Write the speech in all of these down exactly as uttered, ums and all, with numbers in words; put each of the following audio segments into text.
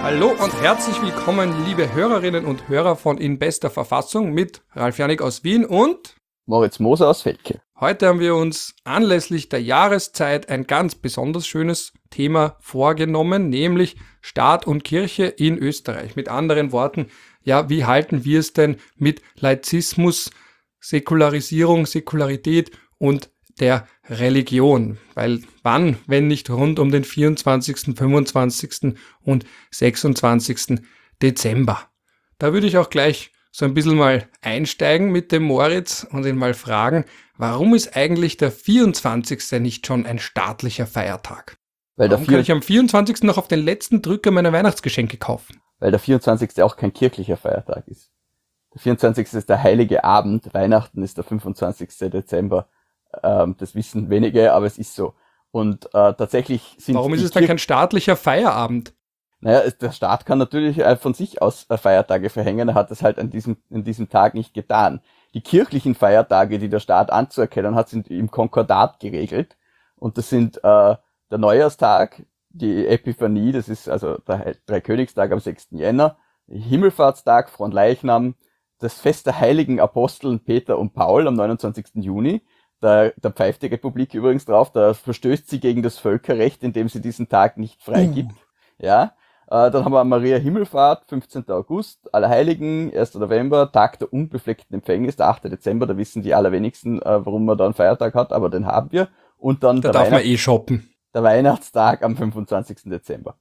Hallo und herzlich willkommen, liebe Hörerinnen und Hörer von In bester Verfassung mit Ralf Janik aus Wien und Moritz Moser aus Velke. Heute haben wir uns anlässlich der Jahreszeit ein ganz besonders schönes Thema vorgenommen, nämlich Staat und Kirche in Österreich. Mit anderen Worten, ja, wie halten wir es denn mit Laizismus, Säkularisierung, Säkularität und der Religion? Weil wann, wenn nicht rund um den vierundzwanzigsten, fünfundzwanzigsten und sechsundzwanzigsten Dezember? Da würde ich auch gleich so ein bisschen mal einsteigen mit dem Moritz und ihn mal fragen, warum ist eigentlich der vierundzwanzigste nicht schon ein staatlicher Feiertag? Weil Warum der kann ich am vierundzwanzigsten noch auf den letzten Drücker meine Weihnachtsgeschenke kaufen? Weil der vierundzwanzigste auch kein kirchlicher Feiertag ist. Der vierundzwanzigste ist der heilige Abend, Weihnachten ist der fünfundzwanzigste Dezember. Ähm, das wissen wenige, aber es ist so. Und äh, tatsächlich sind Warum ist die es dann Kir- kein staatlicher Feierabend? Naja, es- der Staat kann natürlich äh, von sich aus äh, Feiertage verhängen, er hat das halt an diesem, an diesem Tag nicht getan. Die kirchlichen Feiertage, die der Staat anzuerkennen hat, sind im Konkordat geregelt. Und das sind äh, der Neujahrstag, die Epiphanie, das ist also der He- Dreikönigstag am sechsten Jänner, Himmelfahrtstag, Fronleichnam, das Fest der heiligen Aposteln Peter und Paul am neunundzwanzigsten Juni. Da, da pfeift die Republik übrigens drauf, da verstößt sie gegen das Völkerrecht, indem sie diesen Tag nicht freigibt. Ja. Äh, dann haben wir Maria Himmelfahrt, fünfzehnten August, Allerheiligen, ersten November, Tag der unbefleckten Empfängnis, der achten Dezember, da wissen die allerwenigsten, äh, warum man da einen Feiertag hat, aber den haben wir. Und dann Da der, darf man Weihnacht- eh shoppen. der Weihnachtstag am fünfundzwanzigsten Dezember.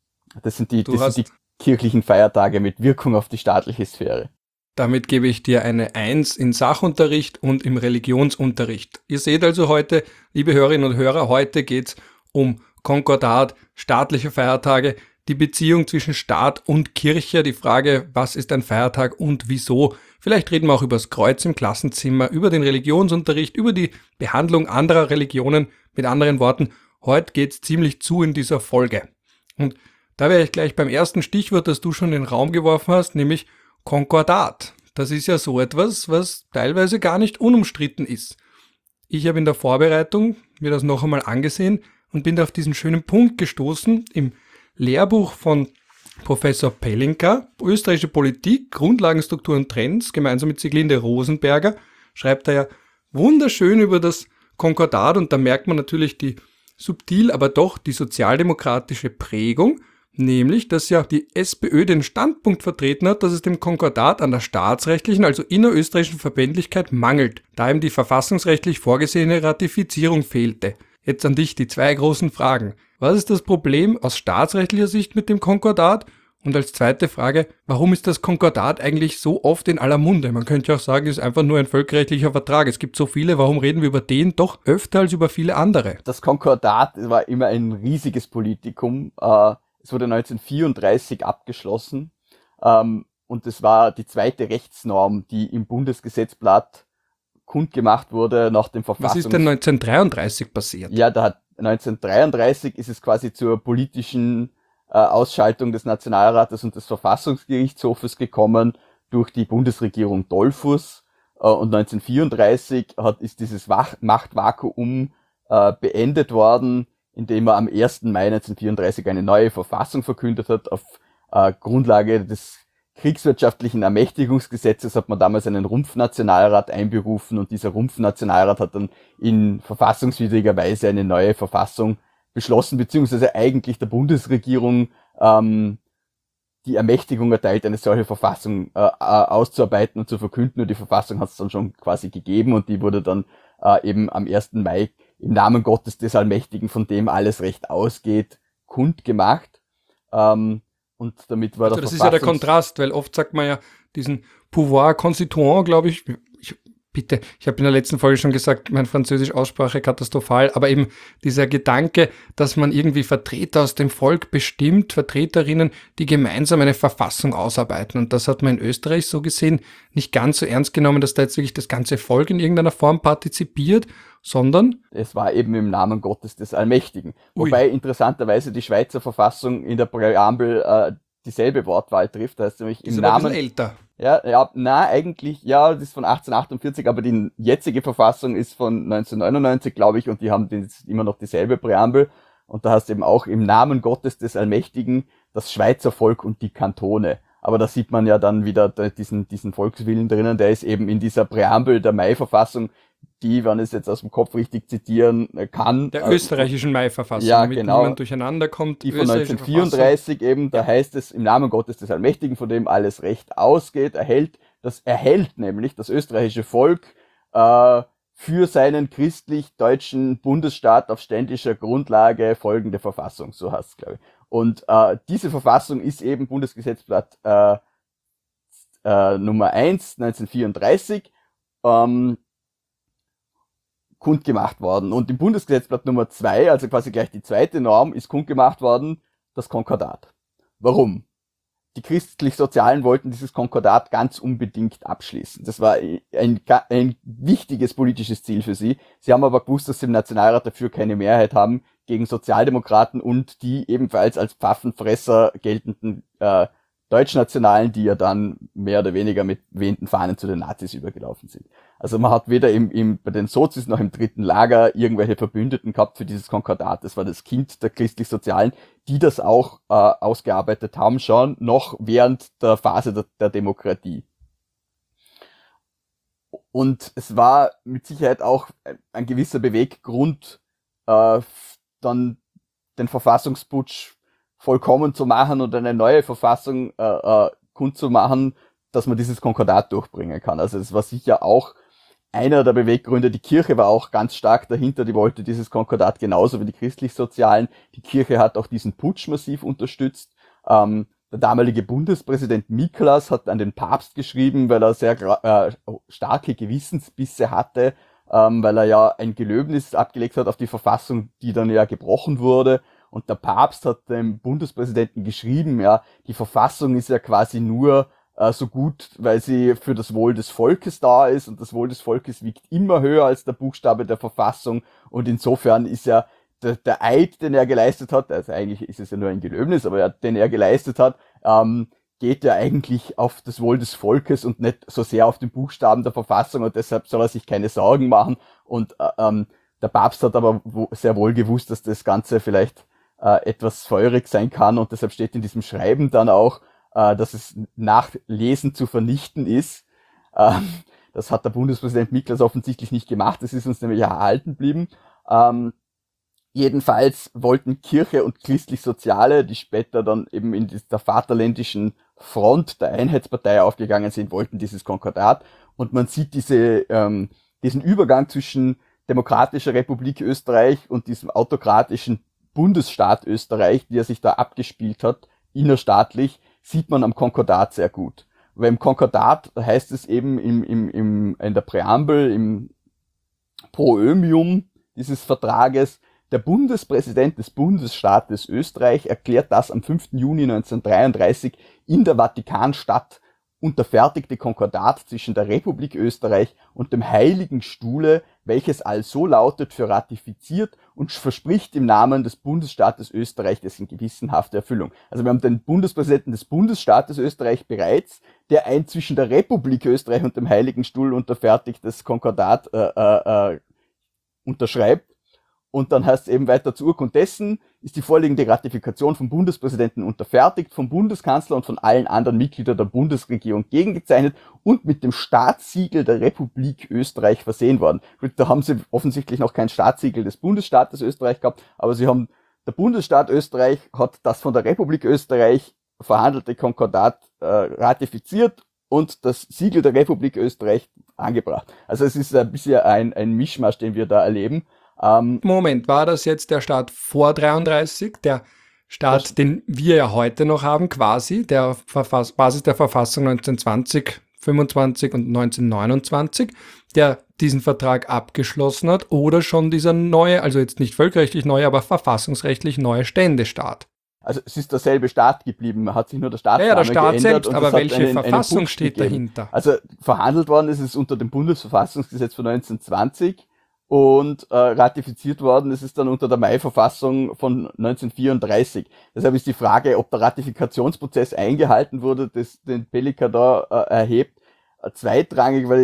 Das sind die, Du das hast- sind die kirchlichen Feiertage mit Wirkung auf die staatliche Sphäre. Damit gebe ich dir eine Eins in Sachunterricht und im Religionsunterricht. Ihr seht also heute, liebe Hörerinnen und Hörer, heute geht's um Konkordat, staatliche Feiertage, die Beziehung zwischen Staat und Kirche, die Frage, was ist ein Feiertag und wieso. Vielleicht reden wir auch über das Kreuz im Klassenzimmer, über den Religionsunterricht, über die Behandlung anderer Religionen. Mit anderen Worten, heute geht's ziemlich zu in dieser Folge. Und da wäre ich gleich beim ersten Stichwort, das du schon in den Raum geworfen hast, nämlich Konkordat. Das ist ja so etwas, was teilweise gar nicht unumstritten ist. Ich habe in der Vorbereitung mir das noch einmal angesehen und bin da auf diesen schönen Punkt gestoßen im Lehrbuch von Professor Pelinka, Österreichische Politik, Grundlagenstruktur und Trends, gemeinsam mit Siglinde Rosenberger, schreibt er ja wunderschön über das Konkordat und da merkt man natürlich die subtil, aber doch die sozialdemokratische Prägung, nämlich, dass ja die SPÖ den Standpunkt vertreten hat, dass es dem Konkordat an der staatsrechtlichen, also innerösterreichischen Verbindlichkeit mangelt, da ihm die verfassungsrechtlich vorgesehene Ratifizierung fehlte. Jetzt an dich die zwei großen Fragen. Was ist das Problem aus staatsrechtlicher Sicht mit dem Konkordat? Und als zweite Frage, warum ist das Konkordat eigentlich so oft in aller Munde? Man könnte ja auch sagen, es ist einfach nur ein völkerrechtlicher Vertrag. Es gibt so viele, warum reden wir über den doch öfter als über viele andere? Das Konkordat war immer ein riesiges Politikum. Äh, es wurde neunzehnhundertvierunddreißig abgeschlossen. Ähm, und es war die zweite Rechtsnorm, die im Bundesgesetzblatt kundgemacht wurde nach dem Verfassungs... Was ist denn neunzehnhundertdreiunddreißig passiert? Ja, da hat neunzehnhundertdreiunddreißig ist es quasi zur politischen äh, Ausschaltung des Nationalrates und des Verfassungsgerichtshofes gekommen durch die Bundesregierung Dollfuß. Äh, und neunzehnhundertvierunddreißig hat, ist dieses Wach- Machtvakuum äh, beendet worden, indem er am ersten Mai neunzehnhundertvierunddreißig eine neue Verfassung verkündet hat. Auf äh, Grundlage des kriegswirtschaftlichen Ermächtigungsgesetzes hat man damals einen Rumpfnationalrat einberufen und dieser Rumpfnationalrat hat dann in verfassungswidriger Weise eine neue Verfassung beschlossen, beziehungsweise eigentlich der Bundesregierung ähm, die Ermächtigung erteilt, eine solche Verfassung äh, auszuarbeiten und zu verkünden. Und die Verfassung hat es dann schon quasi gegeben und die wurde dann äh, eben am ersten Mai im Namen Gottes des Allmächtigen, von dem alles Recht ausgeht, kundgemacht. Ähm, Und damit war Also der das ist ja der Verfassungs- Kontrast, weil oft sagt man ja diesen Pouvoir constituant, glaube ich, ich bitte, ich habe in der letzten Folge schon gesagt, meine französische Aussprache katastrophal, aber eben dieser Gedanke, dass man irgendwie Vertreter aus dem Volk bestimmt, Vertreterinnen, die gemeinsam eine Verfassung ausarbeiten. Und das hat man in Österreich so gesehen nicht ganz so ernst genommen, dass da jetzt wirklich das ganze Volk in irgendeiner Form partizipiert, sondern Es war eben im Namen Gottes des Allmächtigen. Ui. Wobei interessanterweise die Schweizer Verfassung in der Präambel äh, dieselbe Wortwahl trifft. Da heißt nämlich ist im aber ein Namen... bisschen älter. Ja, ja, na, eigentlich, ja, das ist von achtzehnhundertachtundvierzig, aber die jetzige Verfassung ist von neunzehnhundertneunundneunzig, glaube ich, und die haben den, immer noch dieselbe Präambel. Und da heißt eben auch im Namen Gottes des Allmächtigen, das Schweizer Volk und die Kantone. Aber da sieht man ja dann wieder diesen, diesen Volkswillen drinnen, der ist eben in dieser Präambel der Mai-Verfassung, die, wenn ich es jetzt aus dem Kopf richtig zitieren kann. Der österreichischen Mai-Verfassung, ja, damit genau, niemand durcheinander kommt. Die von neunzehnhundertvierunddreißig eben, da heißt es, im Namen Gottes des Allmächtigen, von dem alles Recht ausgeht, erhält, das erhält nämlich das österreichische Volk äh, für seinen christlich-deutschen Bundesstaat auf ständischer Grundlage folgende Verfassung, so heißt es, glaube ich. Und äh, diese Verfassung ist eben Bundesgesetzblatt äh, äh, Nummer eins, neunzehnhundertvierunddreißig, ähm, kundgemacht worden. Und im Bundesgesetzblatt Nummer zwei, also quasi gleich die zweite Norm, ist kundgemacht worden, das Konkordat. Warum? Die Christlich-Sozialen wollten dieses Konkordat ganz unbedingt abschließen. Das war ein, ein wichtiges politisches Ziel für sie. Sie haben aber gewusst, dass sie im Nationalrat dafür keine Mehrheit haben gegen Sozialdemokraten und die ebenfalls als Pfaffenfresser geltenden äh, Deutschnationalen, die ja dann mehr oder weniger mit wehenden Fahnen zu den Nazis übergelaufen sind. Also man hat weder im, im, bei den Sozis noch im dritten Lager irgendwelche Verbündeten gehabt für dieses Konkordat. Das war das Kind der Christlich-Sozialen, die das auch äh, ausgearbeitet haben, schon noch während der Phase der, der Demokratie. Und es war mit Sicherheit auch ein gewisser Beweggrund, äh, dann den Verfassungsputsch vollkommen zu machen und eine neue Verfassung äh, äh, kundzumachen, dass man dieses Konkordat durchbringen kann. Also es war sicher auch einer der Beweggründe. Die Kirche war auch ganz stark dahinter, die wollte dieses Konkordat genauso wie die Christlich-Sozialen. Die Kirche hat auch diesen Putsch massiv unterstützt. Ähm, der damalige Bundespräsident Miklas hat an den Papst geschrieben, weil er sehr äh, starke Gewissensbisse hatte, ähm, weil er ja ein Gelöbnis abgelegt hat auf die Verfassung, die dann ja gebrochen wurde. Und der Papst hat dem Bundespräsidenten geschrieben, ja, die Verfassung ist ja quasi nur äh, so gut, weil sie für das Wohl des Volkes da ist und das Wohl des Volkes wiegt immer höher als der Buchstabe der Verfassung und insofern ist ja der, der Eid, den er geleistet hat, also eigentlich ist es ja nur ein Gelöbnis, aber ja, den er geleistet hat, ähm, geht ja eigentlich auf das Wohl des Volkes und nicht so sehr auf den Buchstaben der Verfassung und deshalb soll er sich keine Sorgen machen und äh, ähm, der Papst hat aber wo, sehr wohl gewusst, dass das Ganze vielleicht äh, etwas feurig sein kann und deshalb steht in diesem Schreiben dann auch, äh, dass es nach Lesen zu vernichten ist. Ähm, das hat der Bundespräsident Miklas offensichtlich nicht gemacht, das ist uns nämlich erhalten geblieben. Ähm, jedenfalls wollten Kirche und Christlich-Soziale, die später dann eben in der vaterländischen Front der Einheitspartei aufgegangen sind, wollten dieses Konkordat und man sieht diese, ähm, diesen Übergang zwischen Demokratischer Republik Österreich und diesem autokratischen Bundesstaat Österreich, der sich da abgespielt hat, innerstaatlich, sieht man am Konkordat sehr gut. Weil im Konkordat heißt es eben im, im, im, in der Präambel, im Proömium dieses Vertrages, der Bundespräsident des Bundesstaates Österreich erklärt das am fünften Juni neunzehnhundertdreiunddreißig in der Vatikanstadt unterfertigte Konkordat zwischen der Republik Österreich und dem Heiligen Stuhle, welches also lautet für ratifiziert und verspricht im Namen des Bundesstaates Österreich dessen gewissenhafte Erfüllung. Also wir haben den Bundespräsidenten des Bundesstaates Österreich bereits, der ein zwischen der Republik Österreich und dem Heiligen Stuhl unterfertigtes Konkordat äh, äh, äh, unterschreibt. Und dann heißt es eben weiter, zur Urkund dessen ist die vorliegende Ratifikation vom Bundespräsidenten unterfertigt, vom Bundeskanzler und von allen anderen Mitgliedern der Bundesregierung gegengezeichnet und mit dem Staatssiegel der Republik Österreich versehen worden. Da haben sie offensichtlich noch kein Staatssiegel des Bundesstaates Österreich gehabt, aber sie haben, der Bundesstaat Österreich hat das von der Republik Österreich verhandelte Konkordat äh, ratifiziert und das Siegel der Republik Österreich angebracht. Also es ist ein bisschen ein, ein Mischmasch, den wir da erleben. Ähm, Moment, war das jetzt der Staat vor dreiunddreißig, der Staat, den wir ja heute noch haben, quasi, der Verfass- Basis der Verfassung neunzehnhundertzwanzig, fünfundzwanzig und neunzehnhundertneunundzwanzig, der diesen Vertrag abgeschlossen hat, oder schon dieser neue, also jetzt nicht völkerrechtlich neue, aber verfassungsrechtlich neue Ständestaat? Also es ist derselbe Staat geblieben, hat sich nur der Staatsname ja, ja, der Staat geändert. Selbst, und aber welche einen, Verfassung einen steht gegeben. dahinter? Also verhandelt worden ist es unter dem Bundesverfassungsgesetz von neunzehnhundertzwanzig und äh, ratifiziert worden ist es dann unter der Mai-Verfassung von neunzehnhundertvierunddreißig. Deshalb ist die Frage, ob der Ratifikationsprozess eingehalten wurde, das den Pellicer da äh, erhebt, äh, zweitrangig, weil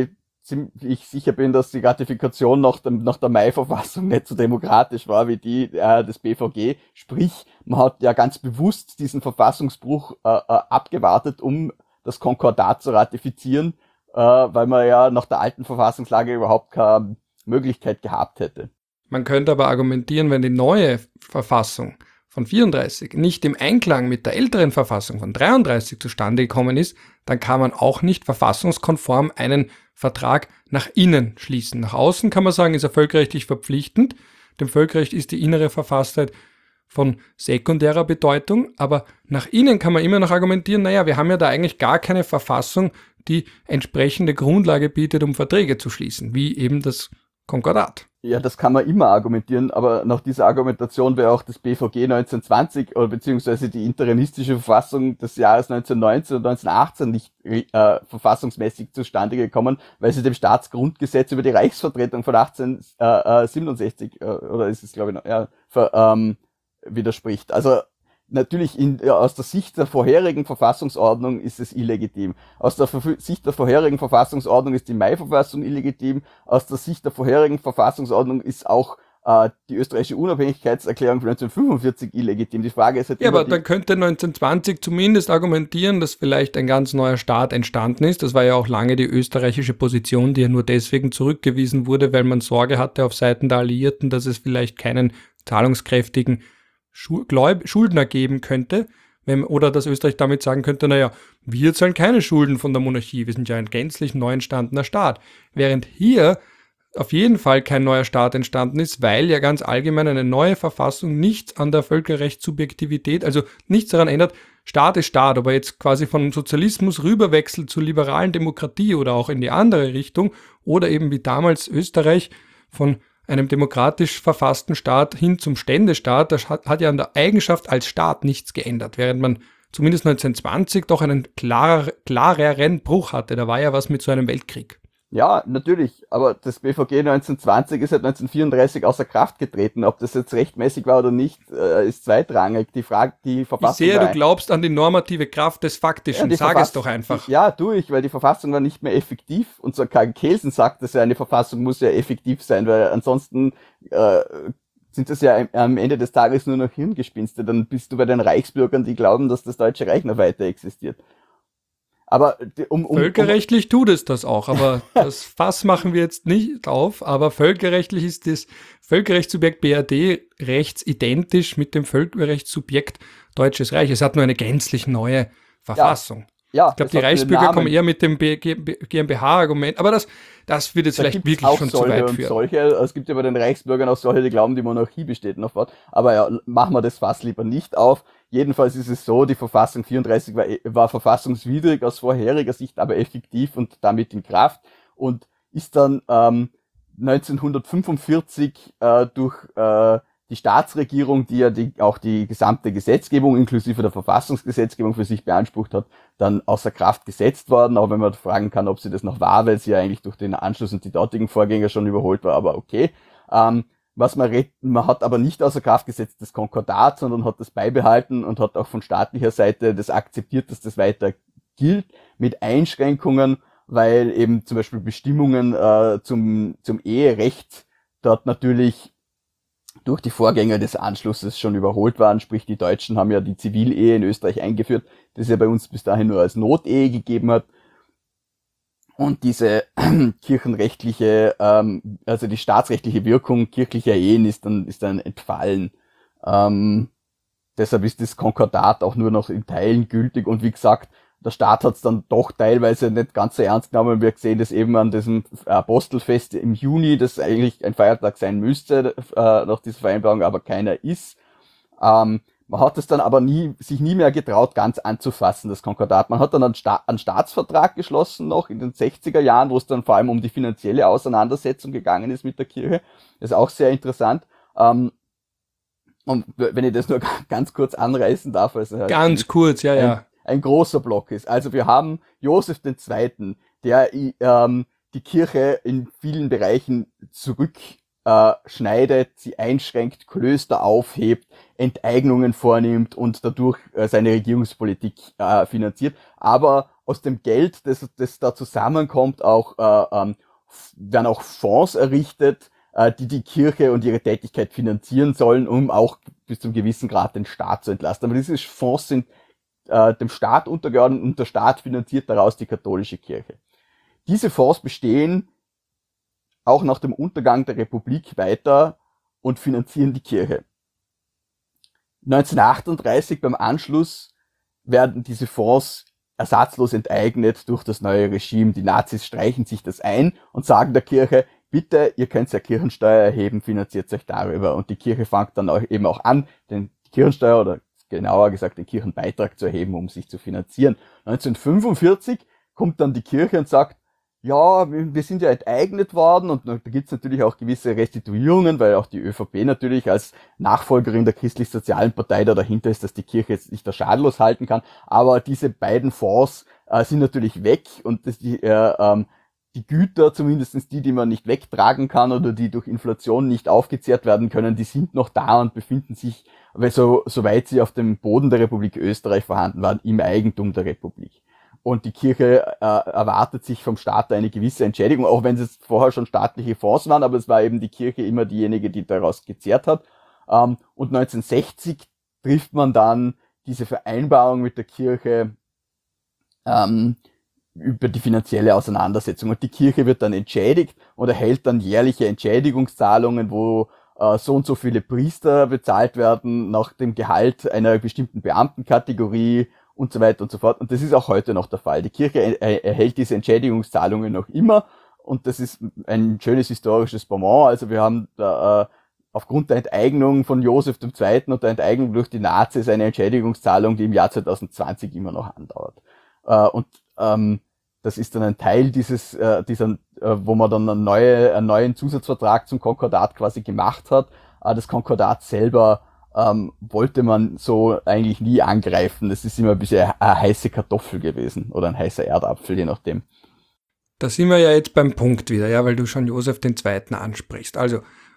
ziemlich sicher bin, dass die Ratifikation nach, dem, nach der Mai-Verfassung nicht so demokratisch war wie die äh, des B V G. Sprich, man hat ja ganz bewusst diesen Verfassungsbruch äh, äh, abgewartet, um das Konkordat zu ratifizieren, äh, weil man ja nach der alten Verfassungslage überhaupt keine Möglichkeit gehabt hätte. Man könnte aber argumentieren, wenn die neue Verfassung von vierunddreißig nicht im Einklang mit der älteren Verfassung von dreiunddreißig zustande gekommen ist, dann kann man auch nicht verfassungskonform einen Vertrag nach innen schließen. Nach außen kann man sagen, ist er völkerrechtlich verpflichtend. Dem Völkerrecht ist die innere Verfasstheit von sekundärer Bedeutung, aber nach innen kann man immer noch argumentieren, naja, wir haben ja da eigentlich gar keine Verfassung, die entsprechende Grundlage bietet, um Verträge zu schließen, wie eben das Konkordat. Ja, das kann man immer argumentieren, aber nach dieser Argumentation wäre auch das B V G neunzehnhundertzwanzig oder beziehungsweise die interimistische Verfassung des Jahres neunzehnhundertneunzehn und neunzehnhundertachtzehn nicht äh, verfassungsmäßig zustande gekommen, weil sie dem Staatsgrundgesetz über die Reichsvertretung von achtzehnhundertsiebenundsechzig äh, oder ist es glaube ich noch, ja, ver, ähm, widerspricht. Also natürlich in, ja, aus der Sicht der vorherigen Verfassungsordnung ist es illegitim. Aus der Ver- Sicht der vorherigen Verfassungsordnung ist die Mai-Verfassung illegitim. Aus der Sicht der vorherigen Verfassungsordnung ist auch äh, die österreichische Unabhängigkeitserklärung von neunzehnhundertfünfundvierzig illegitim. Die Frage ist halt Ja, immer aber die, dann könnte neunzehnhundertzwanzig zumindest argumentieren, dass vielleicht ein ganz neuer Staat entstanden ist. Das war ja auch lange die österreichische Position, die ja nur deswegen zurückgewiesen wurde, weil man Sorge hatte auf Seiten der Alliierten, dass es vielleicht keinen zahlungskräftigen Schuldner geben könnte, wenn, oder dass Österreich damit sagen könnte, naja, wir zahlen keine Schulden von der Monarchie, wir sind ja ein gänzlich neu entstandener Staat. Während hier auf jeden Fall kein neuer Staat entstanden ist, weil ja ganz allgemein eine neue Verfassung nichts an der Völkerrechtssubjektivität, also nichts daran ändert, Staat ist Staat, ob er jetzt quasi von Sozialismus rüberwechselt zur liberalen Demokratie oder auch in die andere Richtung oder eben wie damals Österreich von einem demokratisch verfassten Staat hin zum Ständestaat, das hat, hat ja an der Eigenschaft als Staat nichts geändert, während man zumindest neunzehnhundertzwanzig doch einen klarer, klareren Bruch hatte. Da war ja was mit so einem Weltkrieg. ja, natürlich, aber das B V G neunzehnhundertzwanzig ist seit neunzehnhundertvierunddreißig außer Kraft getreten. Ob das jetzt rechtmäßig war oder nicht, äh, ist zweitrangig. Die Frage, die Verfassung. Ich sehe, war, du glaubst an die normative Kraft des Faktischen. ja, Sag Verfass- es doch einfach. Die, ja, tue ich, weil die Verfassung war nicht mehr effektiv. Und so Karl Kelsen sagt, dass ja eine Verfassung muss ja effektiv sein, weil ansonsten äh, sind das ja am Ende des Tages nur noch Hirngespinste. Dann bist du bei den Reichsbürgern, die glauben, dass das Deutsche Reich noch weiter existiert. Aber um, um, Völkerrechtlich tut es das auch, aber das Fass machen wir jetzt nicht auf, aber völkerrechtlich ist das Völkerrechtssubjekt B R D rechtsidentisch mit dem Völkerrechtssubjekt Deutsches Reich. Es hat nur eine gänzlich neue Verfassung. Ja, ich glaube, die Reichsbürger kommen eher mit dem B- G- B- GmbH-Argument, aber das, das wird jetzt da vielleicht wirklich schon zu weit führen. Solche. Es gibt ja bei den Reichsbürgern auch solche, die glauben, die Monarchie besteht noch fort. Aber ja, machen wir das Fass lieber nicht auf. Jedenfalls ist es so, die Verfassung vierunddreißig war, war verfassungswidrig aus vorheriger Sicht, aber effektiv und damit in Kraft und ist dann ähm, neunzehnhundertfünfundvierzig äh, durch äh, die Staatsregierung, die ja die, auch die gesamte Gesetzgebung inklusive der Verfassungsgesetzgebung für sich beansprucht hat, dann außer Kraft gesetzt worden, auch wenn man fragen kann, ob sie das noch war, weil sie ja eigentlich durch den Anschluss und die dortigen Vorgänger schon überholt war, aber okay. Ähm, was man redet, man hat aber nicht außer Kraft gesetzt das Konkordat, sondern hat das beibehalten und hat auch von staatlicher Seite das akzeptiert, dass das weiter gilt, mit Einschränkungen, weil eben zum Beispiel Bestimmungen äh, zum, zum Eherecht dort natürlich durch die Vorgänger des Anschlusses schon überholt waren, sprich die Deutschen haben ja die Zivilehe in Österreich eingeführt, das ja bei uns bis dahin nur als Notehe gegeben hat. Und diese kirchenrechtliche, ähm, also die staatsrechtliche Wirkung kirchlicher Ehen ist dann, ist dann entfallen. Ähm, deshalb ist das Konkordat auch nur noch in Teilen gültig und wie gesagt, der Staat hat es dann doch teilweise nicht ganz so ernst genommen. Wir sehen das eben an diesem Apostelfest im Juni, das eigentlich ein Feiertag sein müsste, äh, nach dieser Vereinbarung, aber keiner ist. Ähm, man hat es dann aber nie, sich nie mehr getraut, ganz anzufassen, das Konkordat. Man hat dann einen, Sta- einen Staatsvertrag geschlossen noch in den sechziger Jahren, wo es dann vor allem um die finanzielle Auseinandersetzung gegangen ist mit der Kirche. Das ist auch sehr interessant. Ähm, und wenn ich das nur ganz kurz anreißen darf. Also ganz kurz, ja, ja. Ein, ein großer Block ist. Also wir haben Josef der Zweite., der ähm, die Kirche in vielen Bereichen zurück äh, schneidet, sie einschränkt, Klöster aufhebt, Enteignungen vornimmt und dadurch äh, seine Regierungspolitik äh, finanziert, aber aus dem Geld, das, das da zusammenkommt, auch äh, ähm, werden auch Fonds errichtet, äh, die die Kirche und ihre Tätigkeit finanzieren sollen, um auch bis zum gewissen Grad den Staat zu entlasten. Aber diese Fonds sind äh, dem Staat untergeordnet und der Staat finanziert daraus die katholische Kirche. Diese Fonds bestehen auch nach dem Untergang der Republik weiter und finanzieren die Kirche. neunzehnhundertachtunddreißig beim Anschluss werden diese Fonds ersatzlos enteignet durch das neue Regime. Die Nazis streichen sich das ein und sagen der Kirche, bitte, ihr könnt ja Kirchensteuer erheben, finanziert euch darüber. Und die Kirche fängt dann auch eben auch an, den Kirchensteuer oder genauer gesagt den Kirchenbeitrag zu erheben, um sich zu finanzieren. neunzehnhundertfünfundvierzig kommt dann die Kirche und sagt, ja, wir sind ja enteignet worden und da gibt's natürlich auch gewisse Restituierungen, weil auch die ÖVP natürlich als Nachfolgerin der christlich-sozialen Partei da dahinter ist, dass die Kirche jetzt nicht da schadlos halten kann. Aber diese beiden Fonds äh, sind natürlich weg und das, die, äh, ähm, die Güter, zumindestens die, die man nicht wegtragen kann oder die durch Inflation nicht aufgezehrt werden können, die sind noch da und befinden sich, weil so, soweit sie auf dem Boden der Republik Österreich vorhanden waren, im Eigentum der Republik. Und die Kirche äh, erwartet sich vom Staat eine gewisse Entschädigung, auch wenn es vorher schon staatliche Fonds waren, aber es war eben die Kirche immer diejenige, die daraus gezehrt hat. Ähm, und neunzehnhundertsechzig trifft man dann diese Vereinbarung mit der Kirche ähm, über die finanzielle Auseinandersetzung. Und die Kirche wird dann entschädigt und erhält dann jährliche Entschädigungszahlungen, wo äh, so und so viele Priester bezahlt werden nach dem Gehalt einer bestimmten Beamtenkategorie und so weiter und so fort. Und das ist auch heute noch der Fall. Die Kirche er- erhält diese Entschädigungszahlungen noch immer und das ist ein schönes historisches Bonbon. Also wir haben da, äh, aufgrund der Enteignung von Josef der Zweite und der Enteignung durch die Nazis eine Entschädigungszahlung, die im Jahr zweitausendzwanzig immer noch andauert. Äh, und ähm, das ist dann ein Teil dieses, äh, dieser, äh, wo man dann einen, neue, einen neuen Zusatzvertrag zum Konkordat quasi gemacht hat. Äh, das Konkordat selber ähm, wollte man so eigentlich nie angreifen. Das ist immer ein bisschen eine heiße Kartoffel gewesen oder ein heißer Erdapfel, je nachdem. Da sind wir ja jetzt beim Punkt wieder, ja, weil du schon Josef den Zweiten ansprichst. Also,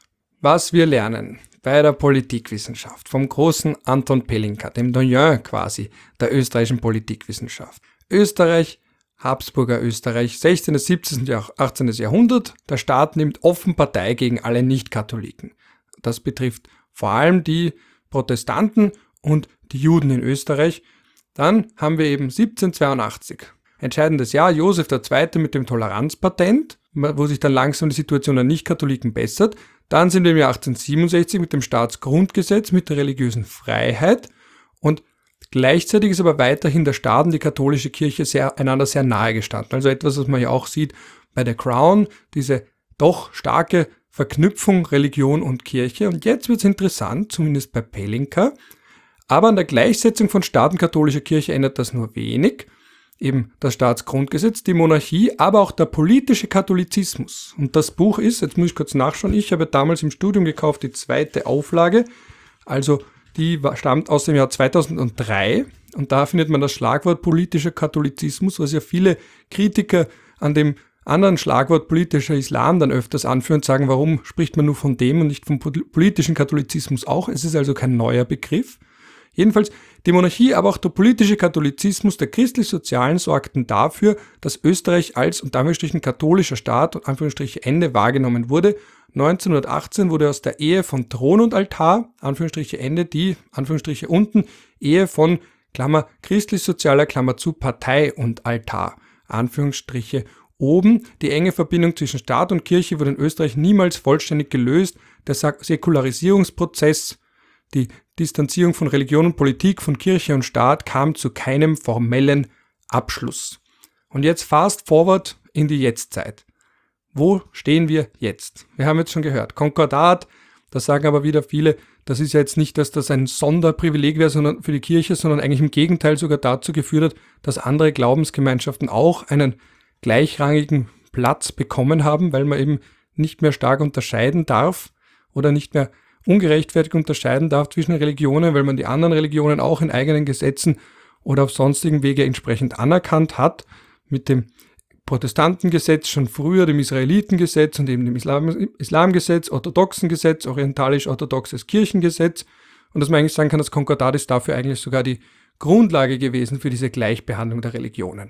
was wir lernen bei der Politikwissenschaft vom großen Anton Pelinka, dem Doyen quasi der österreichischen Politikwissenschaft. Österreich, Habsburger Österreich, sechzehnten., siebzehnten., achtzehnten. Jahrhundert. Der Staat nimmt offen Partei gegen alle Nicht-Katholiken. Das betrifft vor allem die Protestanten und die Juden in Österreich. Dann haben wir eben siebzehnhundertzweiundachtzig. Entscheidendes Jahr, Josef der Zweite mit dem Toleranzpatent, wo sich dann langsam die Situation der Nicht-Katholiken bessert. Dann sind wir im Jahr achtzehnhundertsiebenundsechzig mit dem Staatsgrundgesetz, mit der religiösen Freiheit und gleichzeitig ist aber weiterhin der Staat und die katholische Kirche sehr, einander sehr nahe gestanden. Also etwas, was man ja auch sieht bei der Crown, diese doch starke Verknüpfung Religion und Kirche. Und jetzt wird es interessant, zumindest bei Pelinka, aber an der Gleichsetzung von Staat und katholischer Kirche ändert das nur wenig. Eben das Staatsgrundgesetz, die Monarchie, aber auch der politische Katholizismus. Und das Buch ist, jetzt muss ich kurz nachschauen, ich habe damals im Studium gekauft die zweite Auflage, also die stammt aus dem Jahr zweitausenddrei und da findet man das Schlagwort politischer Katholizismus, was ja viele Kritiker an dem anderen Schlagwort politischer Islam dann öfters anführen und sagen, warum spricht man nur von dem und nicht vom politischen Katholizismus auch? Es ist also kein neuer Begriff. Jedenfalls, die Monarchie, aber auch der politische Katholizismus der christlich-sozialen sorgten dafür, dass Österreich als unter Anführungsstrichen katholischer Staat und Anführungsstriche Ende wahrgenommen wurde. neunzehnhundertachtzehn wurde aus der Ehe von Thron und Altar, Anführungsstriche Ende, die, Anführungsstriche unten, Ehe von, Klammer, christlich-sozialer, Klammer zu, Partei und Altar, Anführungsstriche oben. Die enge Verbindung zwischen Staat und Kirche wurde in Österreich niemals vollständig gelöst. Der Säkularisierungsprozess, die Distanzierung von Religion und Politik, von Kirche und Staat kam zu keinem formellen Abschluss. Und jetzt fast forward in die Jetztzeit. Wo stehen wir jetzt? Wir haben jetzt schon gehört, Konkordat, da sagen aber wieder viele, das ist ja jetzt nicht, dass das ein Sonderprivileg wäre sondern für die Kirche, sondern eigentlich im Gegenteil sogar dazu geführt hat, dass andere Glaubensgemeinschaften auch einen gleichrangigen Platz bekommen haben, weil man eben nicht mehr stark unterscheiden darf oder nicht mehr ungerechtfertigt unterscheiden darf zwischen Religionen, weil man die anderen Religionen auch in eigenen Gesetzen oder auf sonstigen Wege entsprechend anerkannt hat, mit dem Protestantengesetz schon früher, dem Israelitengesetz und eben dem Islam, Islamgesetz, orthodoxen Gesetz, orientalisch-orthodoxes Kirchengesetz und dass man eigentlich sagen kann, das Konkordat ist dafür eigentlich sogar die Grundlage gewesen für diese Gleichbehandlung der Religionen.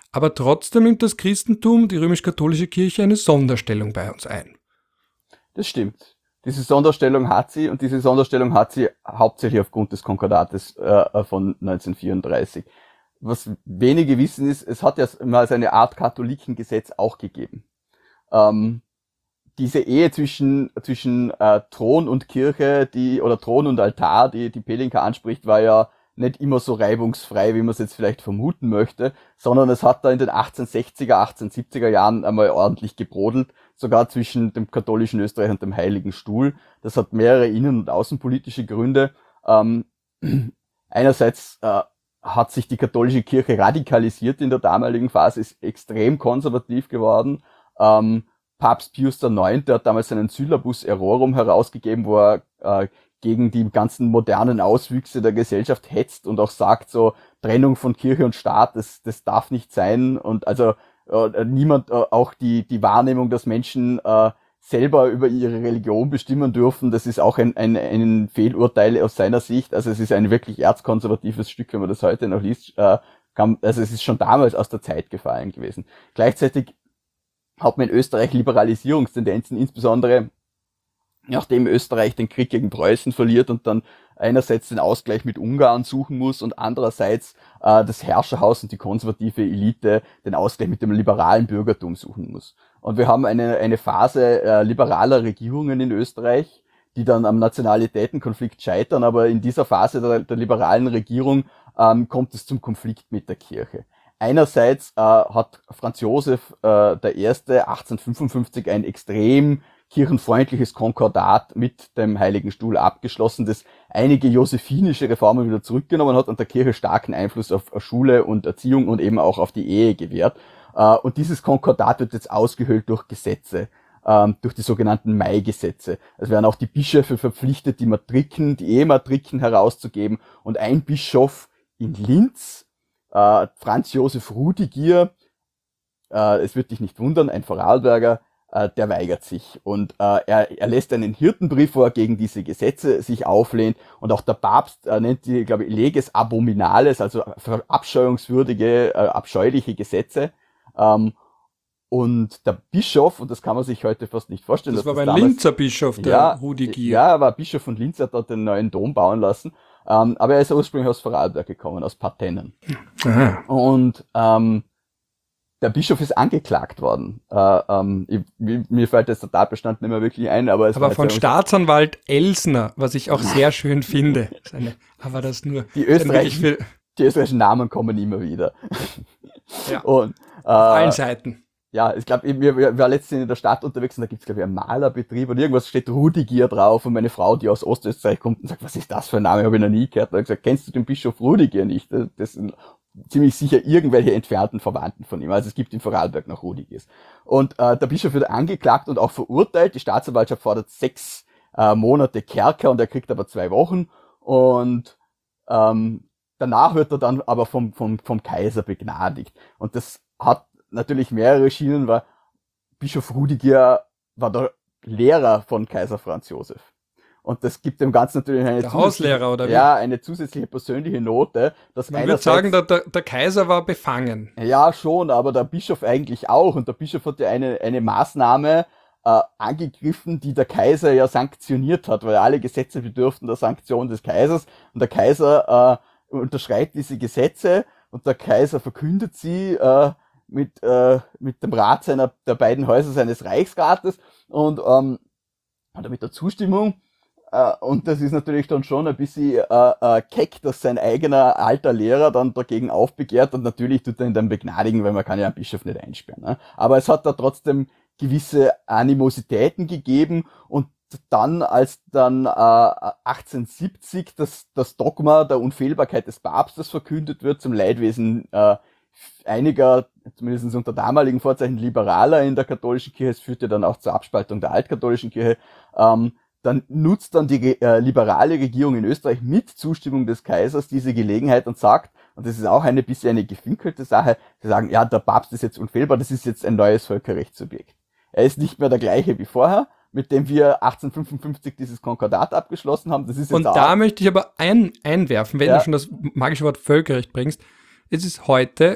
aber trotzdem nimmt das Christentum, die römisch-katholische Kirche, eine Sonderstellung bei uns ein. Das stimmt. Diese Sonderstellung hat sie und diese Sonderstellung hat sie hauptsächlich aufgrund des Konkordates äh, von neunzehnhundertvierunddreißig. Was wenige wissen ist, es hat ja mal so eine Art Katholikengesetz auch gegeben. Ähm, diese Ehe zwischen zwischen äh, Thron und Kirche, die oder Thron und Altar, die die Pelinka anspricht, war ja nicht immer so reibungsfrei, wie man es jetzt vielleicht vermuten möchte, sondern es hat da in den achtzehnhundertsechziger, achtzehnhundertsiebziger Jahren einmal ordentlich gebrodelt, sogar zwischen dem katholischen Österreich und dem Heiligen Stuhl. Das hat mehrere innen- und außenpolitische Gründe. Ähm, einerseits äh, hat sich die katholische Kirche radikalisiert in der damaligen Phase, ist extrem konservativ geworden. Ähm, Papst Pius der Neunte hat damals seinen Syllabus Errorum herausgegeben, wo er äh, gegen die ganzen modernen Auswüchse der Gesellschaft hetzt und auch sagt, so Trennung von Kirche und Staat, das, das darf nicht sein. Und also äh, niemand, äh, auch die, die Wahrnehmung, dass Menschen äh, selber über ihre Religion bestimmen dürfen, das ist auch ein, ein, ein Fehlurteil aus seiner Sicht. Also es ist ein wirklich erzkonservatives Stück, wenn man das heute noch liest. Äh, kann, also es ist schon damals aus der Zeit gefallen gewesen. Gleichzeitig hat man in Österreich Liberalisierungstendenzen, insbesondere nachdem Österreich den Krieg gegen Preußen verliert und dann einerseits den Ausgleich mit Ungarn suchen muss und andererseits äh, das Herrscherhaus und die konservative Elite den Ausgleich mit dem liberalen Bürgertum suchen muss. Und wir haben eine eine Phase äh, liberaler Regierungen in Österreich, die dann am Nationalitätenkonflikt scheitern, aber in dieser Phase der, der liberalen Regierung ähm, kommt es zum Konflikt mit der Kirche. Einerseits äh, hat Franz Josef äh, der Erste achtzehnhundertfünfundfünfzig ein extrem kirchenfreundliches Konkordat mit dem Heiligen Stuhl abgeschlossen, das einige josephinische Reformen wieder zurückgenommen hat und der Kirche starken Einfluss auf Schule und Erziehung und eben auch auf die Ehe gewährt. Und dieses Konkordat wird jetzt ausgehöhlt durch Gesetze, durch die sogenannten Mai-Gesetze. Es werden auch die Bischöfe verpflichtet, die Matriken, die Ehematriken herauszugeben. Und ein Bischof in Linz, Franz Josef Rudigier, es wird dich nicht wundern, ein Vorarlberger, der weigert sich und äh, er, er lässt einen Hirtenbrief vor, gegen diese Gesetze sich auflehnt und auch der Papst äh, nennt die, glaube ich, Leges Abominales, also verabscheuungswürdige, äh, abscheuliche Gesetze. Ähm, und der Bischof, und das kann man sich heute fast nicht vorstellen. Das war das ein damals, Linzer Bischof, der ja, Rudigier. Ja, er war Bischof von Linz, hat dort den neuen Dom bauen lassen. Ähm, aber er ist ursprünglich aus Vorarlberg gekommen, aus Partennen. Aha. Und ähm, der Bischof ist angeklagt worden. Äh, ähm, ich, mir fällt jetzt der Tatbestand nicht mehr wirklich ein, aber es aber war von Staatsanwalt Elsner, was ich auch sehr schön finde. Eine, aber das nur die österreichischen, die österreichischen Namen kommen immer wieder. Ja. Und, äh, auf allen Seiten. Ja, ich glaube, wir, wir waren letztens in der Stadt unterwegs und da gibt's glaube ich einen Malerbetrieb und irgendwas steht Rudigier drauf und meine Frau, die aus Ostösterreich kommt und sagt, was ist das für ein Name, habe ich noch nie gehört. Und ich gesagt, kennst du den Bischof Rudigier nicht? Das sind ziemlich sicher irgendwelche entfernten Verwandten von ihm. Also es gibt in Vorarlberg noch Rudigiers. Und äh, der Bischof wird angeklagt und auch verurteilt. Die Staatsanwaltschaft fordert sechs äh, Monate Kerker und er kriegt aber zwei Wochen. Und ähm, danach wird er dann aber vom, vom, vom Kaiser begnadigt. Und das hat natürlich mehrere Schienen, weil Bischof Rudigier war der Lehrer von Kaiser Franz Josef. Und das gibt dem Ganzen natürlich eine, der Hauslehrer, oder wie? Ja, eine zusätzliche persönliche Note. Dass Man würde sagen, der, der, der Kaiser war befangen. Ja, schon, aber der Bischof eigentlich auch. Und der Bischof hat ja eine, eine Maßnahme äh, angegriffen, die der Kaiser ja sanktioniert hat, weil alle Gesetze bedürften der Sanktion des Kaisers. Und der Kaiser äh, unterschreibt diese Gesetze und der Kaiser verkündet sie äh, mit, äh, mit dem Rat seiner, der beiden Häuser seines Reichsrates und ähm, mit der Zustimmung. Uh, und das ist natürlich dann schon ein bisschen uh, uh, keck, dass sein eigener alter Lehrer dann dagegen aufbegehrt und natürlich tut er ihn dann begnadigen, weil man kann ja einen Bischof nicht einsperren. Ne? Aber es hat da trotzdem gewisse Animositäten gegeben und dann, als dann uh, achtzehnhundertsiebzig das, das Dogma der Unfehlbarkeit des Papstes verkündet wird, zum Leidwesen uh, einiger, zumindest unter damaligen Vorzeichen Liberaler in der katholischen Kirche, es führte dann auch zur Abspaltung der altkatholischen Kirche, um, dann nutzt dann die äh, liberale Regierung in Österreich mit Zustimmung des Kaisers diese Gelegenheit und sagt, und das ist auch eine bisschen eine gefinkelte Sache, sie sagen, ja, der Papst ist jetzt unfehlbar, das ist jetzt ein neues Völkerrechtssubjekt. Er ist nicht mehr der gleiche wie vorher, mit dem wir achtzehnhundertfünfundfünfzig dieses Konkordat abgeschlossen haben. Das ist jetzt und da möchte ich aber ein, einwerfen, wenn ja. du schon das magische Wort Völkerrecht bringst. Es ist heute